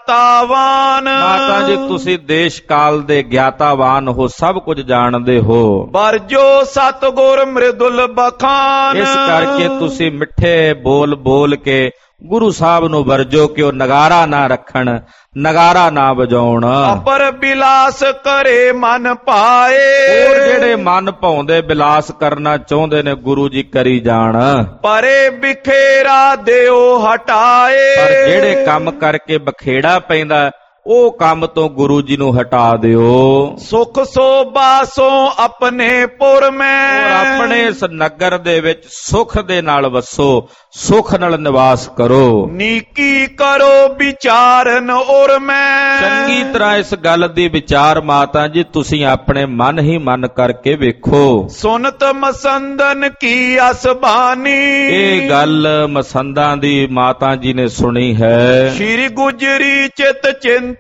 S2: ਗਿਆਤਾਵਾਨ,
S1: ਮਾਤਾ ਜੀ ਤੁਸੀਂ ਦੇਸ਼ ਕਾਲ ਦੇ ਗਿਆਤਾਵਾਨ ਹੋ, ਸਭ ਕੁਝ ਜਾਣਦੇ ਹੋ।
S2: ਵਰਜੋ ਸਤਿਗੁਰ ਮ੍ਰਿਦੁਲ ਬਖਾਨ,
S1: ਇਸ ਕਰਕੇ ਤੁਸੀਂ ਮਿੱਠੇ ਬੋਲ ਬੋਲ ਕੇ ਗੁਰੂ ਸਾਹਿਬ ਨੂੰ ਵਰਜੋ ਕਿ ਉਹ ਨਗਾਰਾ ਨਾ ਰੱਖਣ, ਨਗਾਰਾ ਨਾ ਵਜਾਉਣ।
S2: ਅਪਰ ਬਿਲਾਸ ਕਰੇ ਮਨ ਪਾਏ,
S1: ਹੋਰ ਜਿਹੜੇ ਮਨ ਭਾਉਂਦੇ ਬਿਲਾਸ ਕਰਨਾ ਚਾਹੁੰਦੇ ਨੇ ਗੁਰੂ ਜੀ ਕਰੀ ਜਾਣ।
S2: ਪਰੇ ਬਿਖੇਰਾ ਦਿਓ ਹਟਾਏ,
S1: ਪਰ ਜਿਹੜੇ ਕੰਮ ਕਰਕੇ ਬਖੇੜਾ ਪੈਂਦਾ ਉਹ ਕੰਮ ਤੋਂ ਗੁਰੂ ਜੀ ਨੂੰ ਹਟਾ ਦਿਓ।
S2: ਸੁਖ ਸੋਭਾ ਸੋ ਆਪਣੇ ਪੁਰ ਮੈਂ,
S1: ਔਰ ਆਪਣੇ ਇਸ ਨਗਰ ਦੇ ਵਿੱਚ ਸੁਖ ਦੇ ਨਾਲ ਵਸੋ, ਸੁਖ ਨਾਲ ਨਿਵਾਸ ਕਰੋ।
S2: ਨੀਕੀ ਕਰੋ ਵਿਚਾਰਨ ਔਰ ਮੈਂ,
S1: ਚੰਗੀ ਤਰ੍ਹਾਂ ਇਸ ਗੱਲ ਦੀ ਵਿਚਾਰ ਮਾਤਾ ਜੀ ਤੁਸੀਂ ਆਪਣੇ ਮਨ ਹੀ ਮਨ ਕਰਕੇ ਵੇਖੋ।
S2: ਸੁਨਤ ਮਸੰਦਨ ਕੀ ਅਸਬਾਨੀ,
S1: ਇਹ ਗੱਲ ਮਸੰਦਾਂ ਦੀ ਮਾਤਾ ਜੀ ਨੇ ਸੁਣੀ ਹੈ।
S2: ਸ਼੍ਰੀ ਗੁਜਰੀ ਚਿਤ ਚਿੰਤਾ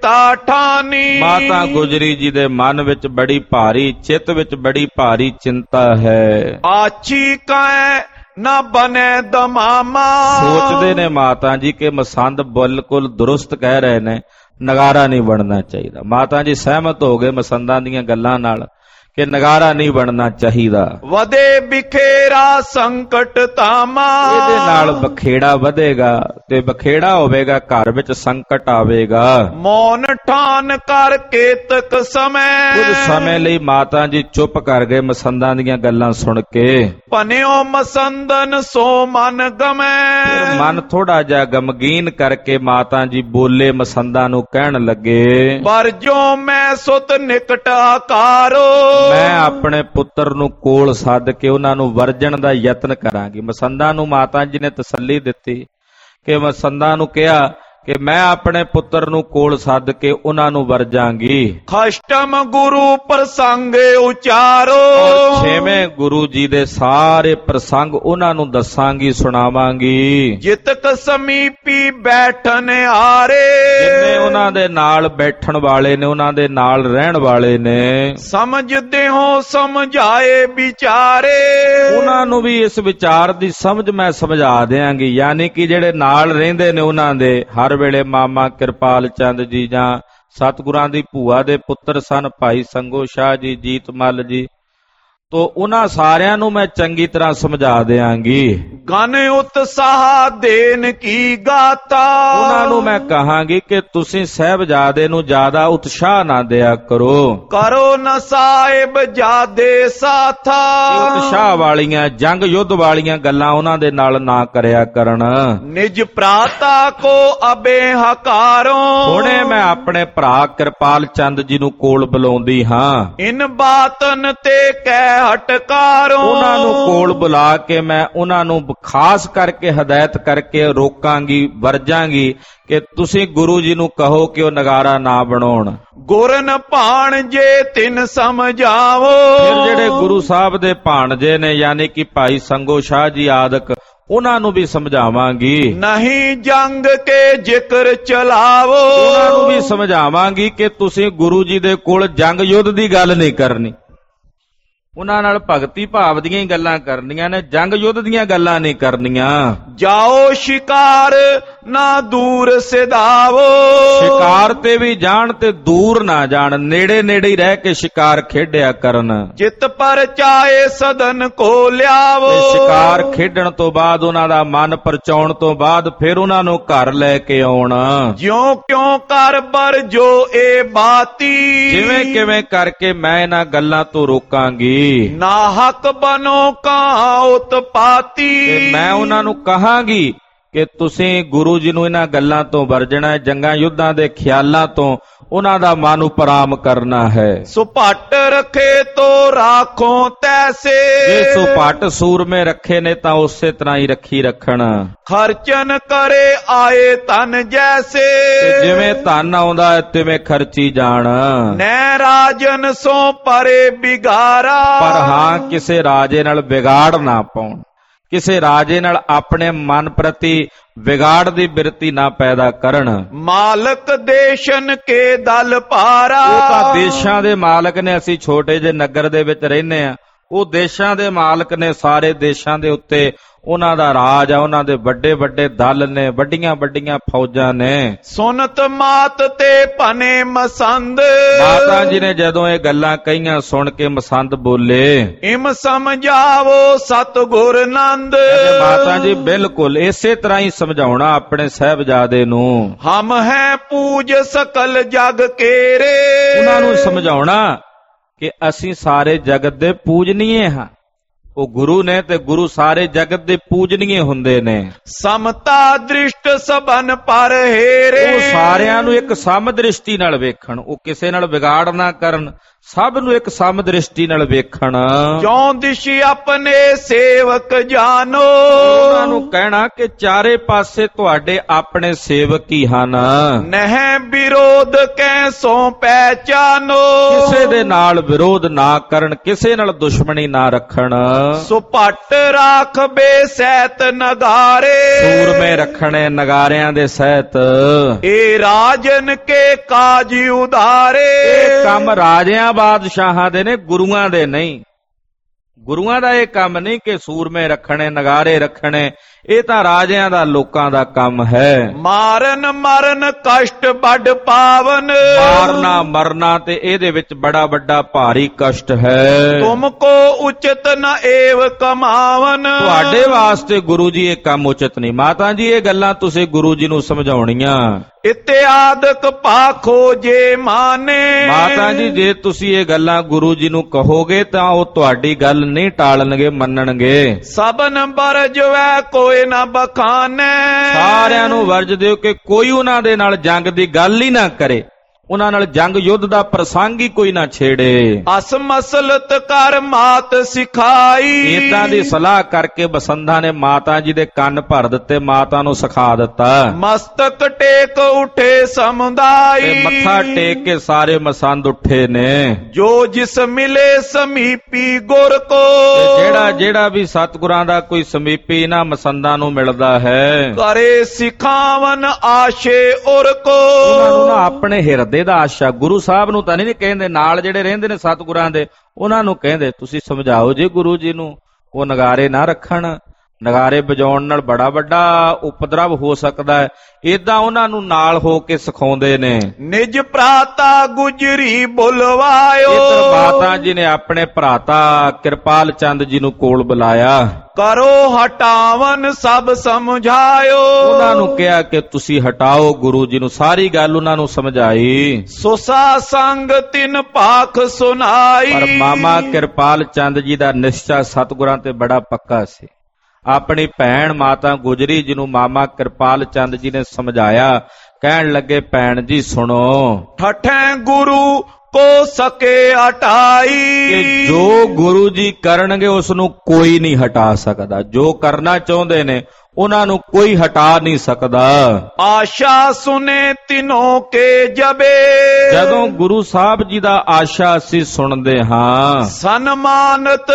S2: ਠਾਨੀ,
S1: ਮਾਤਾ ਗੁਜਰੀ ਜੀ ਦੇ ਮਨ ਵਿੱਚ ਬੜੀ ਭਾਰੀ, ਚਿੱਤ ਵਿੱਚ ਬੜੀ ਭਾਰੀ ਚਿੰਤਾ ਹੈ।
S2: ਆਛੀ ਕੈ ਨਾ ਬਨੇ ਦਮਾਮਾ,
S1: ਸੋਚਦੇ ਨੇ ਮਾਤਾ ਜੀ ਕਿ ਮਸੰਦ ਬਿਲਕੁਲ ਦੁਰਸਤ ਕਹਿ ਰਹੇ ਨੇ, ਨਗਾਰਾ ਨਹੀਂ ਬਣਨਾ ਚਾਹੀਦਾ। ਮਾਤਾ ਜੀ ਸਹਿਮਤ ਹੋ ਗਏ ਮਸੰਦਾਂ ਦੀਆਂ ਗੱਲਾਂ ਨਾਲ ਕਿ ਨਗਾਰਾ ਨਹੀਂ ਬਣਨਾ ਚਾਹੀਦਾ।
S2: ਵਧੇ ਬਿਖੇਰਾ ਸੰਕਟ ਤਾਮਾ,
S1: ਇਹਦੇ ਨਾਲ ਬਖੇੜਾ ਵਧੇਗਾ ਤੇ ਬਖੇੜਾ ਹੋਵੇਗਾ, ਘਰ ਵਿੱਚ ਸੰਕਟ ਆਵੇਗਾ।
S2: ਮੌਨ ਠਾਨ ਕਰ ਕੇਤਕ ਸਮੈ,
S1: ਕੁਝ ਸਮੇਂ ਲਈ ਮਾਤਾ ਜੀ ਚੁੱਪ ਕਰ ਗਏ ਮਸੰਦਾਂ ਦੀਆਂ ਗੱਲਾਂ ਸੁਣ ਕੇ।
S2: ਪਨਿਓ ਮਸੰਦਨ ਸੋ ਮਨ ਗਮੈ,
S1: ਫਿਰ ਮਨ ਥੋੜਾ ਜਿਹਾ ਗਮਗੀਨ ਕਰਕੇ ਮਾਤਾ ਜੀ ਬੋਲੇ, ਮਸੰਦਾਂ ਨੂੰ ਕਹਿਣ ਲੱਗੇ,
S2: ਵਰਜੋ ਮੈਂ ਸੁਤ ਨਿਕਟ ਆਕਾਰੋ,
S1: ਮੈਂ ਆਪਣੇ ਪੁੱਤਰ ਨੂੰ ਕੋਲ ਸੱਦ ਕੇ ਉਹਨਾਂ ਨੂੰ ਵਰਜਣ ਦਾ ਯਤਨ ਕਰਾਂਗੀ। ਮਸੰਦਾਂ ਨੂੰ ਮਾਤਾ ਜੀ ਨੇ ਤਸੱਲੀ ਦਿੱਤੀ ਕਿ ਮਸੰਦਾਂ ਨੂੰ ਕਿਹਾ ਕਿ ਮੈਂ ਆਪਣੇ ਪੁੱਤਰ ਨੂੰ ਕੋਲ ਸੱਦ ਕੇ ਉਹਨਾਂ ਨੂੰ ਵਰਜਾਂਗੀ।
S2: ਖਸ਼ਟਮ ਗੁਰੂ ਪ੍ਰਸੰਗੇ ਉਚਾਰੋ,
S1: ਛੇਵੇਂ ਗੁਰੂ ਜੀ ਦੇ ਸਾਰੇ ਪ੍ਰਸੰਗ ਉਹਨਾਂ ਨੂੰ ਦੱਸਾਂਗੀ, ਸੁਣਾਵਾਂਗੀ।
S2: ਜਿਤਕ ਸਮੀਪੀ ਬੈਠਨ ਆਰੇ,
S1: ਜਿੰਨੇ ਉਹਨਾਂ ਦੇ ਨਾਲ ਬੈਠਣ ਵਾਲੇ ਨੇ, ਉਹਨਾਂ ਦੇ ਨਾਲ ਰਹਿਣ ਵਾਲੇ ਨੇ,
S2: ਸਮਝਦੇ ਹੋ ਸਮਝਾਏ ਵਿਚਾਰੇ,
S1: ਉਹਨਾਂ ਨੂੰ ਵੀ ਇਸ ਵਿਚਾਰ ਦੀ ਸਮਝ ਮੈਂ ਸਮਝਾ ਦਿਆਂਗੀ। ਯਾਨੀ ਕਿ ਜਿਹੜੇ ਨਾਲ ਰਹਿੰਦੇ ਨੇ ਉਹਨਾਂ ਦੇ, ਹਰ ਵੇਲੇ ਮਾਮਾ ਕਿਰਪਾਲ ਚੰਦ ਜੀ ਜਾਂ ਸਤਿਗੁਰਾਂ ਦੀ ਭੂਆ ਦੇ ਪੁੱਤਰ ਸਨ ਭਾਈ ਸੰਗੋ ਸ਼ਾਹ ਜੀ, ਜੀਤ ਮੱਲ ਜੀ, ਤੋ ਉਹਨਾਂ ਸਾਰਿਆਂ ਨੂੰ ਮੈਂ ਚੰਗੀ ਤਰ੍ਹਾਂ ਸਮਝਾ ਦਿਆਂਗੀ।
S2: ਗਨ ਉਤਸਾਹ ਦੇਨ ਕੀ ਗਾਤਾ,
S1: ਉਹਨਾਂ ਨੂੰ ਮੈਂ ਕਹਾਂਗੀ ਕਿ ਤੁਸੀਂ ਸਾਹਿਬਜ਼ਾਦੇ ਨੂੰ ਜ਼ਿਆਦਾ ਉਤਸ਼ਾਹ ਨਾ ਦਿਆ ਕਰੋ।
S2: ਕਰੋ ਨ ਸਾਹਿਬ ਜਾਦੇ ਸਾਥਾ,
S1: ਉਤਸ਼ਾਹ ਵਾਲੀਆਂ, ਜੰਗ ਯੁੱਧ ਵਾਲੀਆਂ ਗੱਲਾਂ ਉਹਨਾਂ ਦੇ ਨਾਲ ਨਾ ਕਰਿਆ ਕਰਨ।
S2: ਨਿਜ ਭਰਾਤਾ ਕੋ ਅਬੇ ਹਕਾਰੋ,
S1: ਹੁਣੇ ਮੈਂ ਆਪਣੇ ਭਰਾ ਕਿਰਪਾਲ ਚੰਦ ਜੀ ਨੂੰ ਕੋਲ ਬੁਲਾਉਂਦੀ ਹਾਂ।
S2: ਇਨ ਬਾਤਨ ਤੇ ਕਹਿ ਹਟਕਾਰੋ,
S1: ਉਹਨਾਂ ਨੂੰ ਕੋਲ ਬੁਲਾ ਕੇ ਮੈਂ ਉਹਨਾਂ ਨੂੰ ਖਾਸ ਕਰਕੇ ਹਦਾਇਤ ਕਰਕੇ ਰੋਕਾਂਗੀ, ਵਰਜਾਂਗੀ ਕਿ ਤੁਸੀਂ ਗੁਰੂ ਜੀ ਨੂੰ ਕਹੋ ਕਿ ਉਹ ਨਗਾਰਾ ਨਾ ਬਣਾਉਣ।
S2: ਗੁਰਨ ਭਾਣਜੇ ਤਿਨ ਸਮਝਾਵੋ,
S1: ਫਿਰ ਜਿਹੜੇ ਗੁਰੂ ਸਾਹਿਬ ਦੇ ਭਾਣਜੇ ਨੇ ਯਾਨੀ ਕਿ ਭਾਈ ਸੰਗੋ ਸ਼ਾਹ ਜੀ ਆਦਿਕ, ਉਹਨਾਂ ਨੂੰ ਵੀ ਸਮਝਾਵਾਂਗੀ।
S2: ਨਹੀਂ ਜੰਗ ਕੇ ਜ਼ਿਕਰ ਚਲਾਵੋ,
S1: ਉਹਨਾਂ ਨੂੰ ਵੀ ਸਮਝਾਵਾਂਗੀ ਕਿ ਤੁਸੀਂ ਗੁਰੂ ਜੀ ਦੇ ਕੋਲ ਜੰਗ ਯੁੱਧ ਦੀ ਗੱਲ ਨਹੀਂ ਕਰਨੀ, ਉਹਨਾਂ ਨਾਲ ਭਗਤੀ ਭਾਵ ਦੀਆਂ ਹੀ ਗੱਲਾਂ ਕਰਨੀਆਂ ਨੇ, ਜੰਗ ਯੁੱਧ ਦੀਆਂ ਗੱਲਾਂ ਨਹੀਂ ਕਰਨੀਆਂ।
S2: ਜਾਓ ਸ਼ਿਕਾਰ ਨਾ ਦੂਰ ਸਿਧਾਵੋ,
S1: ਸ਼ਿਕਾਰ ਤੇ ਵੀ ਜਾਣ ਤੇ ਦੂਰ ਨਾ ਜਾਣ, ਨੇੜੇ ਨੇੜੇ ਹੀ ਰਹਿ ਕੇ ਸ਼ਿਕਾਰ ਖੇਡਿਆ ਕਰਨ।
S2: ਜਿਤ ਪਰ ਚਾਏ ਸਦਨ ਕੋ ਲਿਆਵੋ,
S1: ਤੇ ਸ਼ਿਕਾਰ ਖੇਡਣ ਤੋਂ ਬਾਅਦ ਉਹਨਾਂ ਦਾ ਮਨ ਪਰਚਾਉਣ ਤੋਂ ਬਾਅਦ ਫਿਰ ਉਹਨਾਂ ਨੂੰ ਘਰ ਲੈ ਕੇ ਆਉਣਾ।
S2: ਜਿਉਂ ਕਿਉਂ ਕਰ ਬਰ ਜੋ ਇਹ ਬਾਤੀ,
S1: ਜਿਵੇਂ ਕਿਵੇਂ ਕਰਕੇ ਮੈਂ ਇਹਨਾਂ ਗੱਲਾਂ ਤੋਂ ਰੋਕਾਂਗੀ।
S2: ਨਾ ਹੱਕ ਬਨੋ ਕਾ ਉਤਪਾਤੀ,
S1: ਤੇ ਮੈਂ ਉਹਨਾਂ ਨੂੰ ਕਹਾਂਗੀ ਕਿ ਤੁਸੀਂ ਗੁਰੂ ਜੀ ਨੂੰ ਇਹਨਾਂ ਗੱਲਾਂ ਤੋਂ ਵਰਜਣਾ ਹੈ, ਜੰਗਾਂ ਯੁੱਧਾਂ ਦੇ ਖਿਆਲਾਂ ਤੋਂ ਉਹਨਾਂ ਦਾ ਮਨ ਉਪਰਾਮ ਕਰਨਾ ਹੈ।
S2: ਸੁਪੱਟ ਰੱਖੇ ਤੋ ਰਾਖੋ ਤੈਸੇ,
S1: ਜੇ ਸੁਪੱਟ ਸੂਰਮੇ ਰੱਖੇ ਨੇ ਤਾਂ ਉਸੇ ਤਰ੍ਹਾਂ ਹੀ ਰੱਖੀ ਰੱਖਣ।
S2: ਖਰਚਨ ਕਰੇ ਆਏ ਧਨ ਜੈਸੇ,
S1: ਜਿਵੇਂ ਧਨ ਆਉਂਦਾ ਹੈ ਤਿਵੇਂ ਖਰਚੀ ਜਾਣ।
S2: ਨੈ ਰਾਜਨ ਸੋ ਪਰੇ ਬਿਗਾਰਾ,
S1: ਪਰ ਹਾਂ ਕਿਸੇ ਰਾਜੇ ਨਾਲ ਵਿਗਾੜ ਨਾ ਪਾਉਣ, ਕਿਸੇ ਰਾਜੇ ਨਾਲ ਆਪਣੇ ਮਨ ਪ੍ਰਤੀ ਵਿਗਾੜ ਦੀ ਬਿਰਤੀ ਨਾ ਪੈਦਾ ਕਰਨ।
S2: ਮਾਲਕ ਦੇਸ਼ਨ ਕੇ ਦਲ ਭਾਰਾ,
S1: ਉਹ ਤਾਂ ਦੇਸ਼ਾਂ ਦੇ ਮਾਲਕ ਨੇ, ਅਸੀਂ ਛੋਟੇ ਜਿਹੇ ਨਗਰ ਦੇ ਵਿੱਚ ਰਹਿੰਦੇ ਆ, ਉਹ ਦੇਸ਼ਾਂ ਦੇ ਮਾਲਕ ਨੇ, ਸਾਰੇ ਦੇਸ਼ਾਂ ਦੇ ਉੱਤੇ ਉਹਨਾਂ ਦਾ ਰਾਜ ਆ, ਉਹਨਾਂ ਦੇ ਵੱਡੇ ਵੱਡੇ ਦਲ ਨੇ, ਵੱਡੀਆਂ ਵੱਡੀਆਂ ਫੌਜਾਂ ਨੇ।
S2: ਸੁਨਤ ਮਾਤ ਤੇ ਭਨੇ ਮਸੰਦ,
S1: ਮਾਤਾ ਜੀ ਨੇ ਜਦੋਂ ਇਹ ਗੱਲਾਂ ਕਹੀਆਂ ਸੁਣ ਕੇ ਮਸੰਦ ਬੋਲੇ।
S2: ਇਮ ਸਮਝਾਵੋ ਸਤਿਗੁਰ ਨੰਦ,
S1: ਮਾਤਾ ਜੀ ਬਿਲਕੁਲ ਇਸੇ ਤਰ੍ਹਾਂ ਹੀ ਸਮਝਾਉਣਾ ਆਪਣੇ ਸਾਹਿਬਜ਼ਾਦੇ ਨੂੰ।
S2: ਹਮ ਹੈ ਪੂਜ ਸਕਲ ਜਗ ਕੇਰੇ,
S1: ਉਹਨਾਂ ਨੂੰ ਸਮਝਾਉਣਾ ਕਿ ਅਸੀਂ ਸਾਰੇ ਜਗਤ ਦੇ ਪੂਜਨੀਏ ਹਾਂ। ਉਹ ਗੁਰੂ ਨੇ ਤੇ ਗੁਰੂ ਸਾਰੇ ਜਗਤ ਦੇ ਪੂਜਨੀਏ ਹੁੰਦੇ ਨੇ।
S2: ਸਮਤਾ ਦ੍ਰਿਸ਼ਟ ਸਭਨ ਪਰ ਹੇਰੇ,
S1: ਉਹ ਸਾਰਿਆਂ ਨੂੰ ਇੱਕ ਸਮ ਦ੍ਰਿਸ਼ਟੀ ਨਾਲ ਵੇਖਣ, ਉਹ ਕਿਸੇ ਨਾਲ ਵਿਗਾੜ ਨਾ ਕਰਨ, ਸਭ ਨੂੰ ਇੱਕ ਸਮ ਦ੍ਰਿਸ਼ਟੀ ਨਾਲ ਵੇਖਣ।
S2: ਕਿਉਂ ਦਿਸ਼ੀ ਆਪਣੇ ਸੇਵਕ ਜਾਨੋ,
S1: ਉਹਨਾਂ ਨੂੰ ਕਹਿਣਾ ਕਿ ਚਾਰੇ ਪਾਸੇ ਤੁਹਾਡੇ ਆਪਣੇ ਸੇਵਕ ਹੀ ਹਨ।
S2: ਨਹਿ ਵਿਰੋਧ ਕੈ ਸੋ ਪਹਿਚਾਨੋ,
S1: ਕਿਸੇ ਦੇ ਨਾਲ ਵਿਰੋਧ ਨਾ ਕਰਨ, ਕਿਸੇ ਨਾਲ ਦੁਸ਼ਮਣੀ ਨਾ ਰੱਖਣ।
S2: ਸੁਪੱਟ ਰਾਖਬੇ ਸਹਿਤ ਨਗਾਰੇ,
S1: ਸੂਰਮੇ ਰੱਖਣੇ ਨਗਾਰਿਆਂ ਦੇ ਸਹਿਤ।
S2: ਇਹ ਰਾਜਨ ਕੇ ਕਾਜ ਉਧਾਰੇ,
S1: ਇਹ ਕੰਮ ਰਾਜਿਆਂ ਬਾਦਸ਼ਾਹਾਂ ਦੇ ਨੇ, ਗੁਰੂਆਂ ਦੇ ਨਹੀਂ। ਗੁਰੂਆਂ ਦਾ ਇਹ ਕੰਮ ਨਹੀਂ ਕਿ ਸੂਰਮੇ ਰੱਖਣੇ ਨਗਾਰੇ ਰੱਖਣੇ, ਇਹ ਤਾਂ ਰਾਜਿਆਂ ਦਾ, ਲੋਕਾਂ ਦਾ ਕੰਮ ਹੈ।
S2: ਮਾਰਨ ਮਰਨ ਕਸ਼ਟ ਵੱਡ ਪਾਵਨ,
S1: ਮਾਰਨਾ ਮਰਨਾ ਤੇ ਇਹਦੇ ਵਿੱਚ ਬੜਾ ਵੱਡਾ ਭਾਰੀ ਕਸ਼ਟ ਹੈ।
S2: ਤੁਮ ਕੋ ਉਚਿਤ ਨ ਏਵ ਕਮਾਵਨ,
S1: ਤੁਹਾਡੇ ਵਾਸਤੇ ਗੁਰੂ ਜੀ ਇਹ ਕੰਮ ਉਚਿਤ ਨਹੀਂ। ਮਾਤਾ ਜੀ ਇਹ ਗੱਲਾਂ ਤੁਸੀਂ ਗੁਰੂ ਜੀ ਨੂੰ ਸਮਝਾਉਣੀਆਂ।
S2: ਇਤਿਆਦਕ ਪਾਖੋ ਜੇ ਮਾਨੇ,
S1: ਮਾਤਾ ਜੀ ਜੇ ਤੁਸੀਂ ਇਹ ਗੱਲਾਂ ਗੁਰੂ ਜੀ ਨੂੰ ਕਹੋਗੇ ਤਾਂ ਉਹ ਤੁਹਾਡੀ ਗੱਲ ਨਹੀਂ ਟਾਲਣਗੇ, ਮੰਨਣਗੇ।
S2: ਸਭਨ ਬਰਜਵੈ ਕੋਈ ਨਾ ਬਖਾਨੇ,
S1: ਸਾਰਿਆਂ ਨੂੰ ਵਰਜ ਦਿਓ ਕਿ ਕੋਈ ਉਹਨਾਂ ਦੇ ਨਾਲ ਜੰਗ ਦੀ ਗੱਲ ਹੀ ਨਾ ਕਰੇ, ਉਹਨਾਂ ਨਾਲ ਜੰਗ ਯੁੱਧ ਦਾ ਪ੍ਰਸੰਗ ਹੀ ਕੋਈ ਨਾ ਛੇੜੇ।
S2: ਅਸ ਮਸਲਤ ਕਰ ਮਾਤ ਸਿਖਾਈ,
S1: ਇਦਾਂ ਦੀ ਸਲਾਹ ਕਰਕੇ ਬਸੰਧਾ ਨੇ ਮਾਤਾ ਜੀ ਦੇ ਕੰਨ ਭਰ ਦਿੱਤੇ, ਮਾਤਾ ਨੂੰ ਸਿਖਾ ਦਿੱਤਾ।
S2: ਮਸਤਕ ਟੇਕ ਉਠੇ ਸਮੁਦਾਈ,
S1: ਤੇ ਮੱਥਾ ਟੇਕ ਕੇ ਸਾਰੇ ਮਸੰਦ ਉੱਠੇ ਨੇ।
S2: ਜੋ ਜਿਸ ਮਿਲੇ ਸਮੀਪੀ ਗੁਰ ਕੋ,
S1: ਜਿਹੜਾ ਜਿਹੜਾ ਵੀ ਸਤਿਗੁਰਾਂ ਦਾ ਕੋਈ ਸਮੀਪੀ ਨਾ ਮਸੰਦਾਂ ਨੂੰ ਮਿਲਦਾ ਹੈ,
S2: ਕਰੇ ਸਿਖਾਵਨ ਆਸ਼ੇ ਉਰ ਕੋ,
S1: ਉਹਨਾਂ ਨੂੰ ਨਾ ਆਪਣੇ ਹਿਰਦੇ ਦਾ ਆਸ਼ਾ, ਗੁਰੂ ਸਾਹਿਬ ਨੂੰ ਤਾਂ ਨਹੀਂ ਕਹਿੰਦੇ, ਨਾਲ ਜਿਹੜੇ ਰਹਿੰਦੇ ਨੇ ਸਤਿਗੁਰਾਂ ਦੇ ਉਹਨਾਂ ਨੂੰ ਕਹਿੰਦੇ ਤੁਸੀਂ ਸਮਝਾਓ ਜੀ ਗੁਰੂ ਜੀ ਨੂੰ, ਉਹ ਨਗਾਰੇ ਨਾ ਰੱਖਣ। ਨਗਾਰੇ ਵਜਾਉਣ ਨਾਲ ਬੜਾ ਵੱਡਾ ਉਪਦਰਵ ਹੋ ਸਕਦਾ ਹੈ। ਏਦਾਂ ਉਹਨਾਂ ਨੂੰ ਨਾਲ ਹੋ ਕੇ ਸਿਖਾਉਂਦੇ ਨੇ।
S2: ਨਿਜ ਭਰਾਤਾ ਗੁਜਰੀ ਬੁਲਵਾਇਓ,
S1: ਇਧਰ ਮਾਤਾ ਜੀ ਨੇ ਆਪਣੇ ਭਰਾਤਾ ਕਿਰਪਾਲ ਚੰਦ ਜੀ ਨੂੰ ਕੋਲ ਬੁਲਾਇਆ।
S2: ਕਰੋ ਹਟਾਵਨ ਸਭ ਸਮਝਾਇਓ,
S1: ਉਹਨਾਂ ਨੂੰ ਕਿਹਾ ਕਿ ਤੁਸੀਂ ਹਟਾਓ, ਗੁਰੂ ਜੀ ਨੂੰ ਸਾਰੀ ਗੱਲ ਉਹਨਾਂ ਨੂੰ ਸਮਝਾਈ।
S2: ਸੁਸਾ ਸੰਗ ਤਿਨ ਪਾਖ ਸੁਨਾਈ,
S1: ਪਰ ਮਾਮਾ ਕਿਰਪਾਲ ਚੰਦ ਜੀ ਦਾ ਨਿਸ਼ਚਾ ਸਤਿਗੁਰਾਂ ਤੇ ਬੜਾ ਪੱਕਾ ਸੀ। ਆਪਣੀ ਭੈਣ ਮਾਤਾ ਗੁਜਰੀ ਜੀ ਨੂੰ ਮਾਮਾ ਕਿਰਪਾਲ ਚੰਦ ਜੀ ਨੇ ਸਮਝਾਇਆ। ਕਹਿਣ ਲੱਗੇ ਭੈਣ ਜੀ ਸੁਣੋ,
S2: ਠਠੈ ਗੁਰੂ ਕੋ ਸਕੇ ਹਟਾਈ,
S1: ਕਿ ਜੋ ਗੁਰੂ ਜੀ ਕਰਨਗੇ ਉਸ ਨੂੰ ਕੋਈ ਨਹੀਂ ਹਟਾ ਸਕਦਾ। ਜੋ ਕਰਨਾ ਚਾਹੁੰਦੇ ਨੇ ਉਹਨਾਂ ਨੂੰ ਕੋਈ ਹਟਾ ਨਹੀਂ ਸਕਦਾ।
S2: ਆਸ਼ਾ ਸੁਨੇ ਤਿਨੋਂ ਕੇ ਜਬੇ,
S1: ਜਦੋਂ ਗੁਰੂ ਸਾਹਿਬ ਜੀ ਦਾ ਆਸ਼ਾ ਅਸੀਂ ਸੁਣਦੇ ਹਾਂ,
S2: ਸਨਮਾਨਤ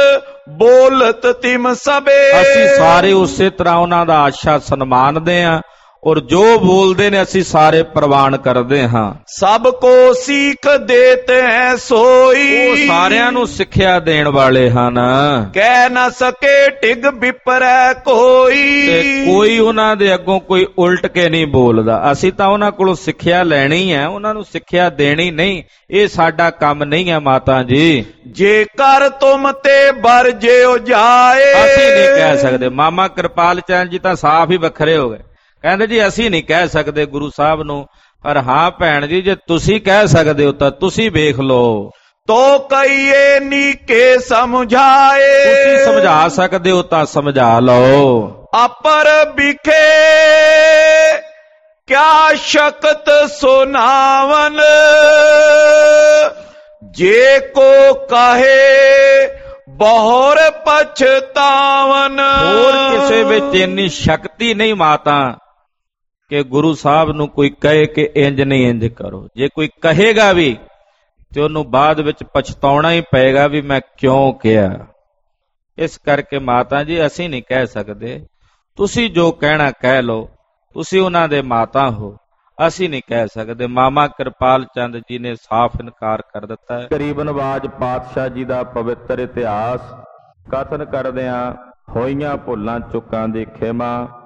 S2: ਬੋਲਤ ਤਿਮ ਸਬੇ, ਅਸੀਂ
S1: ਸਾਰੇ ਉਸੇ ਤਰ੍ਹਾਂ ਉਹਨਾਂ ਦਾ ਆਸ਼ਾ ਸਨਮਾਨਦੇ ਹਾਂ ਔਰ ਜੋ ਬੋਲਦੇ ਨੇ ਅਸੀਂ ਸਾਰੇ ਪ੍ਰਵਾਨ ਕਰਦੇ ਹਾਂ।
S2: ਸਭ ਕੋ ਸੀਖ ਦੇਤੇ ਹੈ ਸੋਈ,
S1: ਉਹ ਸਾਰਿਆਂ ਨੂੰ ਸਿੱਖਿਆ ਦੇਣ ਵਾਲੇ ਹਨ।
S2: ਕਹਿ ਨਾ ਸਕੇ ਟਿਗ ਵਿਪਰੈ ਕੋਈ,
S1: ਤੇ ਕੋਈ ਉਹਨਾਂ ਦੇ ਅੱਗੋਂ ਕੋਈ ਉਲਟ ਕੇ ਨਹੀਂ ਬੋਲਦਾ। ਅਸੀਂ ਤਾਂ ਉਹਨਾਂ ਕੋਲੋਂ ਸਿੱਖਿਆ ਲੈਣੀ ਹੈ, ਉਹਨਾਂ ਨੂੰ ਸਿੱਖਿਆ ਦੇਣੀ ਨਹੀਂ। ਇਹ ਸਾਡਾ ਕੰਮ ਨਹੀਂ ਹੈ ਮਾਤਾ ਜੀ।
S2: ਜੇਕਰ ਤੁਮ ਤੇ ਵਰਜਿਓ ਜਾਏ,
S1: ਅਸੀਂ ਨਹੀਂ ਕਹਿ ਸਕਦੇ। ਮਾਮਾ ਕਿਰਪਾਲ ਚੰਦ ਜੀ ਤਾਂ ਸਾਫ਼ ਹੀ ਵੱਖਰੇ ਹੋ ਗਏ। ਕਹਿੰਦੇ ਜੀ ਅਸੀਂ ਨਹੀਂ ਕਹਿ ਸਕਦੇ ਗੁਰੂ ਸਾਹਿਬ ਨੂੰ, ਪਰ ਹਾਂ ਭੈਣ ਜੀ ਜੇ ਤੁਸੀਂ ਕਹਿ ਸਕਦੇ ਹੋ ਤਾਂ ਤੁਸੀਂ ਵੇਖ ਲਓ।
S2: ਤੋ ਕਹੀਏ ਨੀਕੇ ਸਮਝਾਏ,
S1: ਤੁਸੀਂ ਸਮਝਾ ਸਕਦੇ ਹੋ ਤਾਂ ਸਮਝਾ ਲਓ।
S2: ਅਪਰ ਬਿਖੇ ਕਿਆ ਸ਼ਕਤ ਸੁਨਾਵਨ, ਜੇ ਕੋ ਕਹੇ ਬਹੁਰ ਪਛਤਾਵਨ।
S1: ਹੋਰ ਕਿਸੇ ਵਿੱਚ ਇੰਨੀ ਸ਼ਕਤੀ ਨਹੀਂ ਮਾਤਾ ਕਿ ਗੁਰੂ ਸਾਹਿਬ ਨੂੰ ਕੋਈ ਕਹੇ ਕਿ ਇੰਜ ਨਹੀਂ ਇੰਜ ਕਰੋ। ਜੇ ਕੋਈ ਕਹੇਗਾ ਵੀ ਤੇ ਉਹਨੂੰ ਬਾਅਦ ਵਿੱਚ ਪਛਤਾਉਣਾ ਹੀ ਪਏਗਾ ਵੀ ਮੈਂ ਕਿਉਂ ਕਿਹਾ। ਇਸ ਕਰਕੇ ਮਾਤਾ ਜੀ ਅਸੀਂ ਨਹੀਂ ਕਹਿ ਸਕਦੇ, ਤੁਸੀਂ ਜੋ ਕਹਿਣਾ ਕਹਿ ਲਓ, ਤੁਸੀਂ ਉਹਨਾਂ ਦੇ ਮਾਤਾ ਹੋ, ਅਸੀਂ ਨਹੀਂ ਕਹਿ ਸਕਦੇ। ਮਾਮਾ ਕਿਰਪਾਲ ਚੰਦ ਜੀ ਨੇ ਸਾਫ਼ ਇਨਕਾਰ ਕਰ ਦਿੱਤਾ ਹੈ। ਗਰੀਬ ਨਵਾਜ ਪਾਤਸ਼ਾਹ ਜੀ ਦਾ ਪਵਿੱਤਰ ਇਤਿਹਾਸ ਕਥਨ ਕਰਦਿਆਂ ਹੋਈਆਂ ਭੁੱਲਾਂ ਚੁੱਕਾਂ ਦੀ ਖਿਮਾ